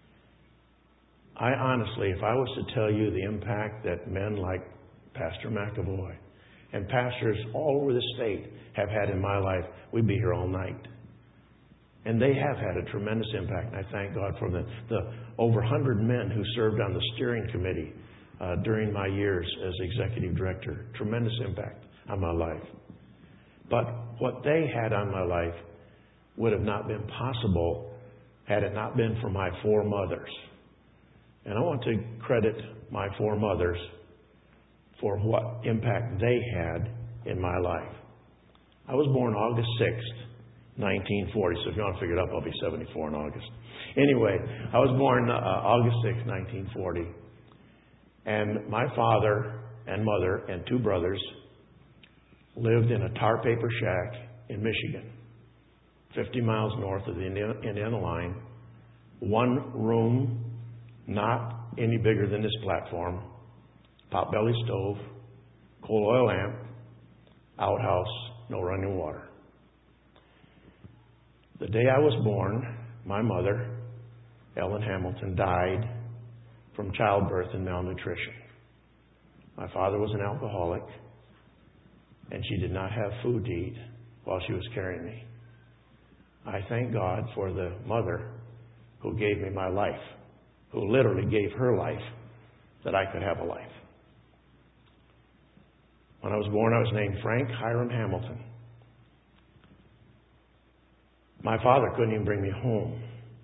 I honestly, if I was to tell you the impact that men like Pastor McAvoy and pastors all over the state have had in my life, we'd be here all night. And they have had a tremendous impact. And I thank God for the, the over one hundred men who served on the steering committee uh, during my years as executive director. Tremendous impact on my life. But what they had on my life would have not been possible had it not been for my four mothers. And I want to credit my four mothers for what impact they had in my life. I was born August sixth, nineteen forty. So if you want to figure it up, I'll be seventy-four in August. Anyway, I was born uh, August sixth, nineteen forty. And my father and mother and two brothers lived in a tar paper shack in Michigan, fifty miles north of the Indiana, Indiana line. One room, not any bigger than this platform. Potbelly stove, coal oil lamp, outhouse, no running water. The day I was born, my mother, Ellen Hamilton, died from childbirth and malnutrition. My father was an alcoholic, and she did not have food to eat while she was carrying me. I thank God for the mother who gave me my life, who literally gave her life that I could have a life. When I was born, I was named Frank Hiram Hamilton. My father couldn't even bring me home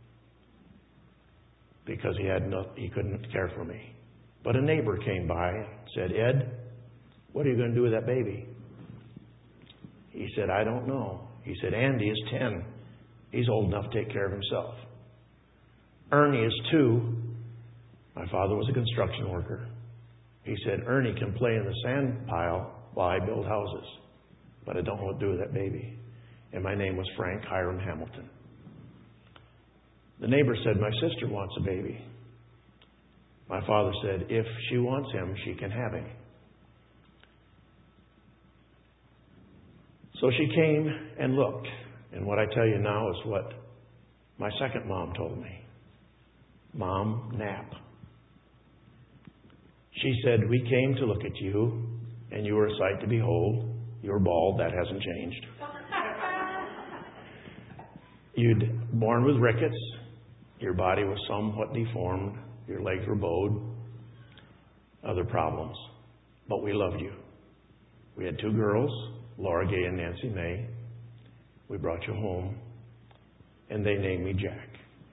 because he had no, he couldn't care for me. But a neighbor came by and said, "Ed, what are you going to do with that baby?" He said, "I don't know." He said, "Andy is ten. He's old enough to take care of himself. Ernie is two. My father was a construction worker. He said, "Ernie can play in the sand pile while I build houses. But I don't know what to do with that baby." And my name was Frank Hiram Hamilton. The neighbor said, "My sister wants a baby." My father said, "If she wants him, she can have him." So she came and looked. And what I tell you now is what my second mom told me. Mom, nap. She said, "We came to look at you, and you were a sight to behold. You were bald. That hasn't changed. You'd born with rickets. Your body was somewhat deformed. Your legs were bowed. Other problems. But we loved you. We had two girls, Laura Gay and Nancy May. We brought you home, and they named me Jack.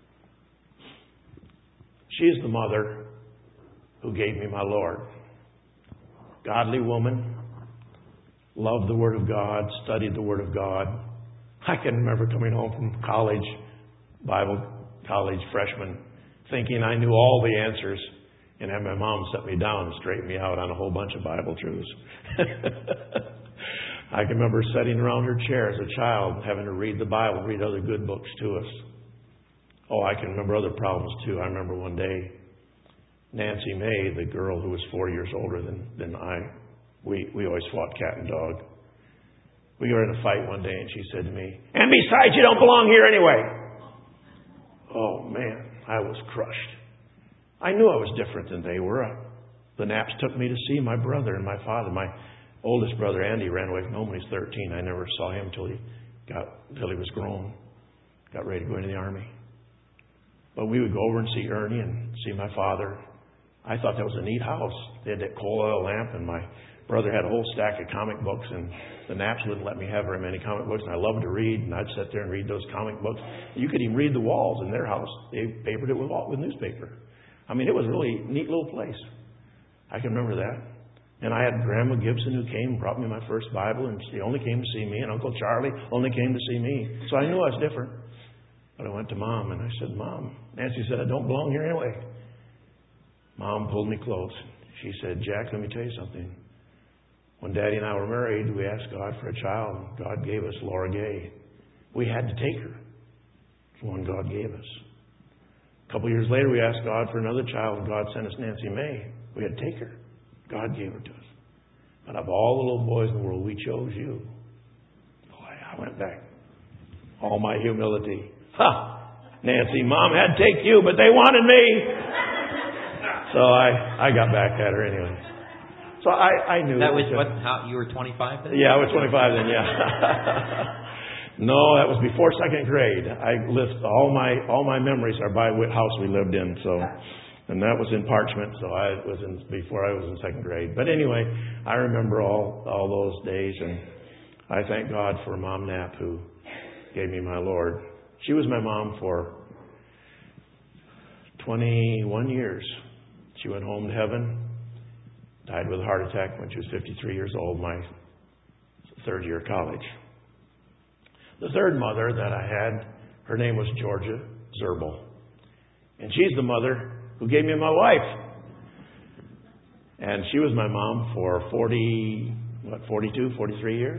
She is the mother who gave me my Lord. Godly woman, loved the Word of God, studied the Word of God. I can remember coming home from college, Bible college freshman, thinking I knew all the answers, and had my mom set me down and straighten me out on a whole bunch of Bible truths. I can remember sitting around her chair as a child, having to read the Bible, read other good books to us. Oh, I can remember other problems too. I remember one day, Nancy May, the girl who was four years older than, than I, we, we always fought cat and dog. We were in a fight one day and she said to me, "And besides, you don't belong here anyway." Oh man, I was crushed. I knew I was different than they were. The Knaps took me to see my brother and my father. My oldest brother, Andy, ran away from home when he was thirteen. I never saw him until he got, until he was grown. Got ready to go into the Army. But we would go over and see Ernie and see my father. I thought that was a neat house. They had that coal oil lamp, and my brother had a whole stack of comic books, and the Knaps wouldn't let me have very many comic books, and I loved to read, and I'd sit there and read those comic books. You could even read the walls in their house. They papered it with, with newspaper. I mean, it was really a neat little place. I can remember that. And I had Grandma Gibson who came and brought me my first Bible, and she only came to see me, and Uncle Charlie only came to see me. So I knew I was different. But I went to Mom, and I said, "Mom," Nancy said, "I don't belong here anyway." Mom pulled me close. She said, "Jack, let me tell you something. When Daddy and I were married, we asked God for a child. God gave us Laura Gay. We had to take her. It's the one God gave us. A couple years later, we asked God for another child, and God sent us Nancy May. We had to take her. God gave her to us. But of all the little boys in the world, we chose you." Boy, I went back. All my humility. Ha! Nancy, Mom had to take you, but they wanted me. So I, I got back at her anyway. So I, I knew that was what. How you were twenty-five then? Yeah, I was twenty-five then. Yeah. No, that was before second grade. I lived all my all my memories are by what house we lived in. So, and that was in Parchment. So I was in before I was in second grade. But anyway, I remember all all those days, and I thank God for Mom Knapp who gave me my Lord. She was my mom for twenty-one years. She went home to heaven, died with a heart attack when she was fifty-three years old. My third year of college. The third mother that I had, her name was Georgia Zerbel. And she's the mother who gave me my wife. And she was my mom for forty, what, forty-two, forty-three years.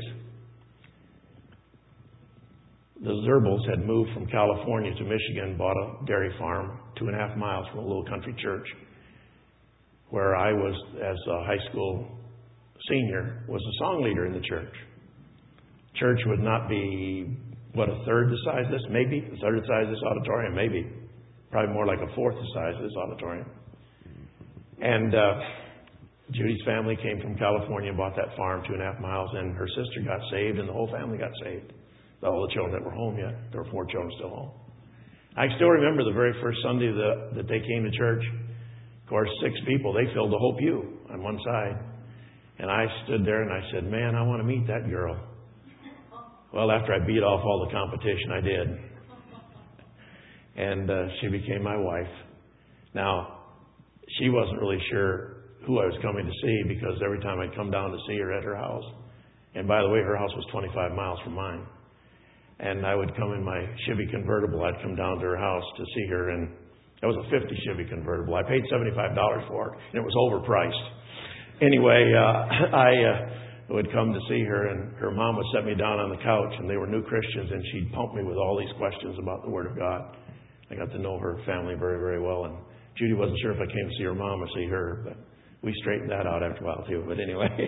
The Zerbels had moved from California to Michigan, bought a dairy farm two and a half miles from a little country church where I was, as a high school senior, was a song leader in the church. Church would not be, what, a third the size of this? Maybe. A third the size of this auditorium? Maybe. Probably more like a fourth the size of this auditorium. And uh, Judy's family came from California and bought that farm two and a half miles, and her sister got saved, and the whole family got saved. All the children that were home yet. There were four children still home. I still remember the very first Sunday that, that they came to church. Of course, six people. They filled the whole pew on one side. And I stood there and I said, man, I want to meet that girl. Well, after I beat off all the competition, I did. And uh, she became my wife. Now, she wasn't really sure who I was coming to see because every time I'd come down to see her at her house, and by the way, her house was twenty-five miles from mine. And I would come in my Chevy convertible. I'd come down to her house to see her, and that was a fifty Chevy convertible. I paid seventy-five dollars for it, and it was overpriced. Anyway, uh, I... Uh, would come to see her, and her mom would set me down on the couch, and they were new Christians, and she'd pump me with all these questions about the Word of God. I got to know her family very, very well, and Judy wasn't sure if I came to see her mom or see her, but we straightened that out after a while too. But anyway,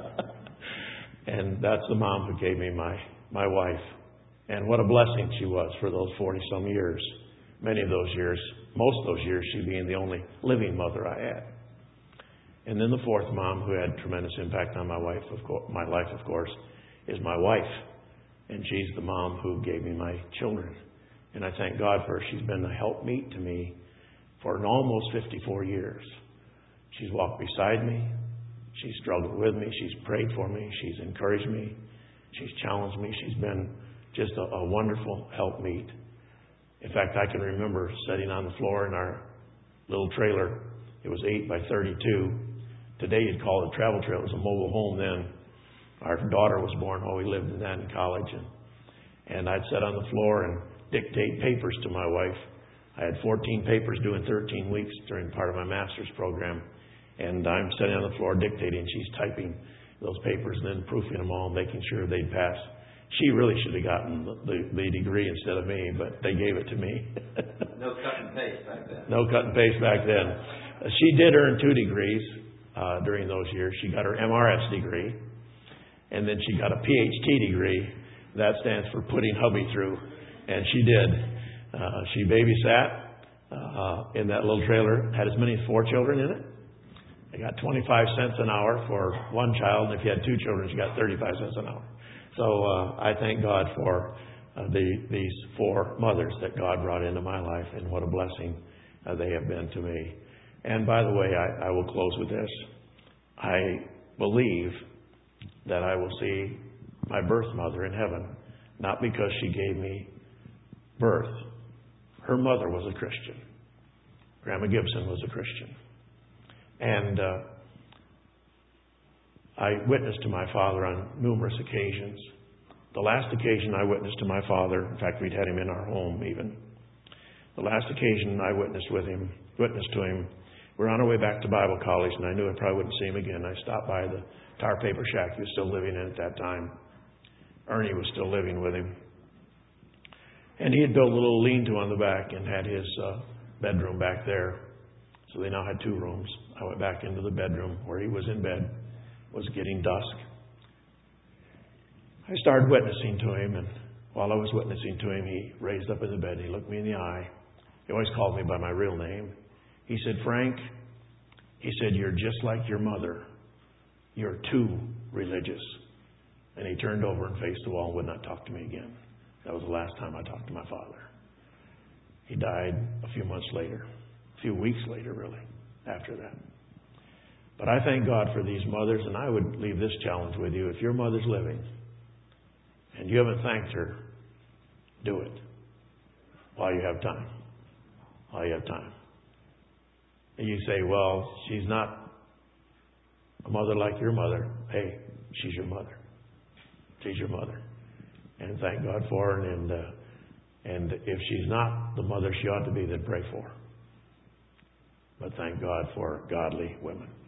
and that's the mom who gave me my, my wife. And what a blessing she was for those forty-some years. Many of those years, most of those years, she being the only living mother I had. And then the fourth mom, who had tremendous impact on my wife, of co- my life, of course, is my wife. And she's the mom who gave me my children. And I thank God for her. She's been a helpmeet to me for an almost fifty-four years. She's walked beside me. She's struggled with me. She's prayed for me. She's encouraged me. She's challenged me. She's been just a, a wonderful helpmeet. In fact, I can remember sitting on the floor in our little trailer. It was eight by thirty-two. Today you'd call it a travel trailer. It was a mobile home then. Our daughter was born while we lived in that in college. And, and I'd sit on the floor and dictate papers to my wife. I had fourteen papers due in thirteen weeks during part of my master's program. And I'm sitting on the floor dictating. She's typing those papers and then proofing them all, making sure they'd pass. She really should have gotten the, the, the degree instead of me, but they gave it to me. No cut and paste back then. No cut and paste back then. She did earn two degrees uh, during those years. She got her M R S degree, and then she got a P H D degree. That stands for putting hubby through. And she did. Uh, she babysat uh, in that little trailer, had as many as four children in it. They got twenty-five cents an hour for one child, and if you had two children, you got thirty-five cents an hour. So uh, I thank God for uh, the, these four mothers that God brought into my life, and what a blessing uh, they have been to me. And by the way, I, I will close with this. I believe that I will see my birth mother in heaven, not because she gave me birth. Her mother was a Christian. Grandma Gibson was a Christian. And uh, I witnessed to my father on numerous occasions. The last occasion I witnessed to my father, in fact, we'd had him in our home even. The last occasion I witnessed with him, witnessed to him, we were on our way back to Bible college, and I knew I probably wouldn't see him again. I stopped by the tar paper shack he was still living in at that time. Ernie was still living with him. And he had built a little lean-to on the back and had his uh, bedroom back there. So they now had two rooms. I went back into the bedroom where he was in bed. It was getting dusk. I started witnessing to him, and while I was witnessing to him, he raised up in the bed and he looked me in the eye. He always called me by my real name. He said, Frank, he said, you're just like your mother. You're too religious. And he turned over and faced the wall and would not talk to me again. That was the last time I talked to my father. He died a few months later, a few weeks later, really, after that. But I thank God for these mothers, and I would leave this challenge with you. If your mother's living and you haven't thanked her, do it while you have time. While you have time. And you say, well, she's not a mother like your mother. Hey, she's your mother. She's your mother. And thank God for her. And, uh, and if she's not the mother she ought to be, then pray for her. But thank God for godly women.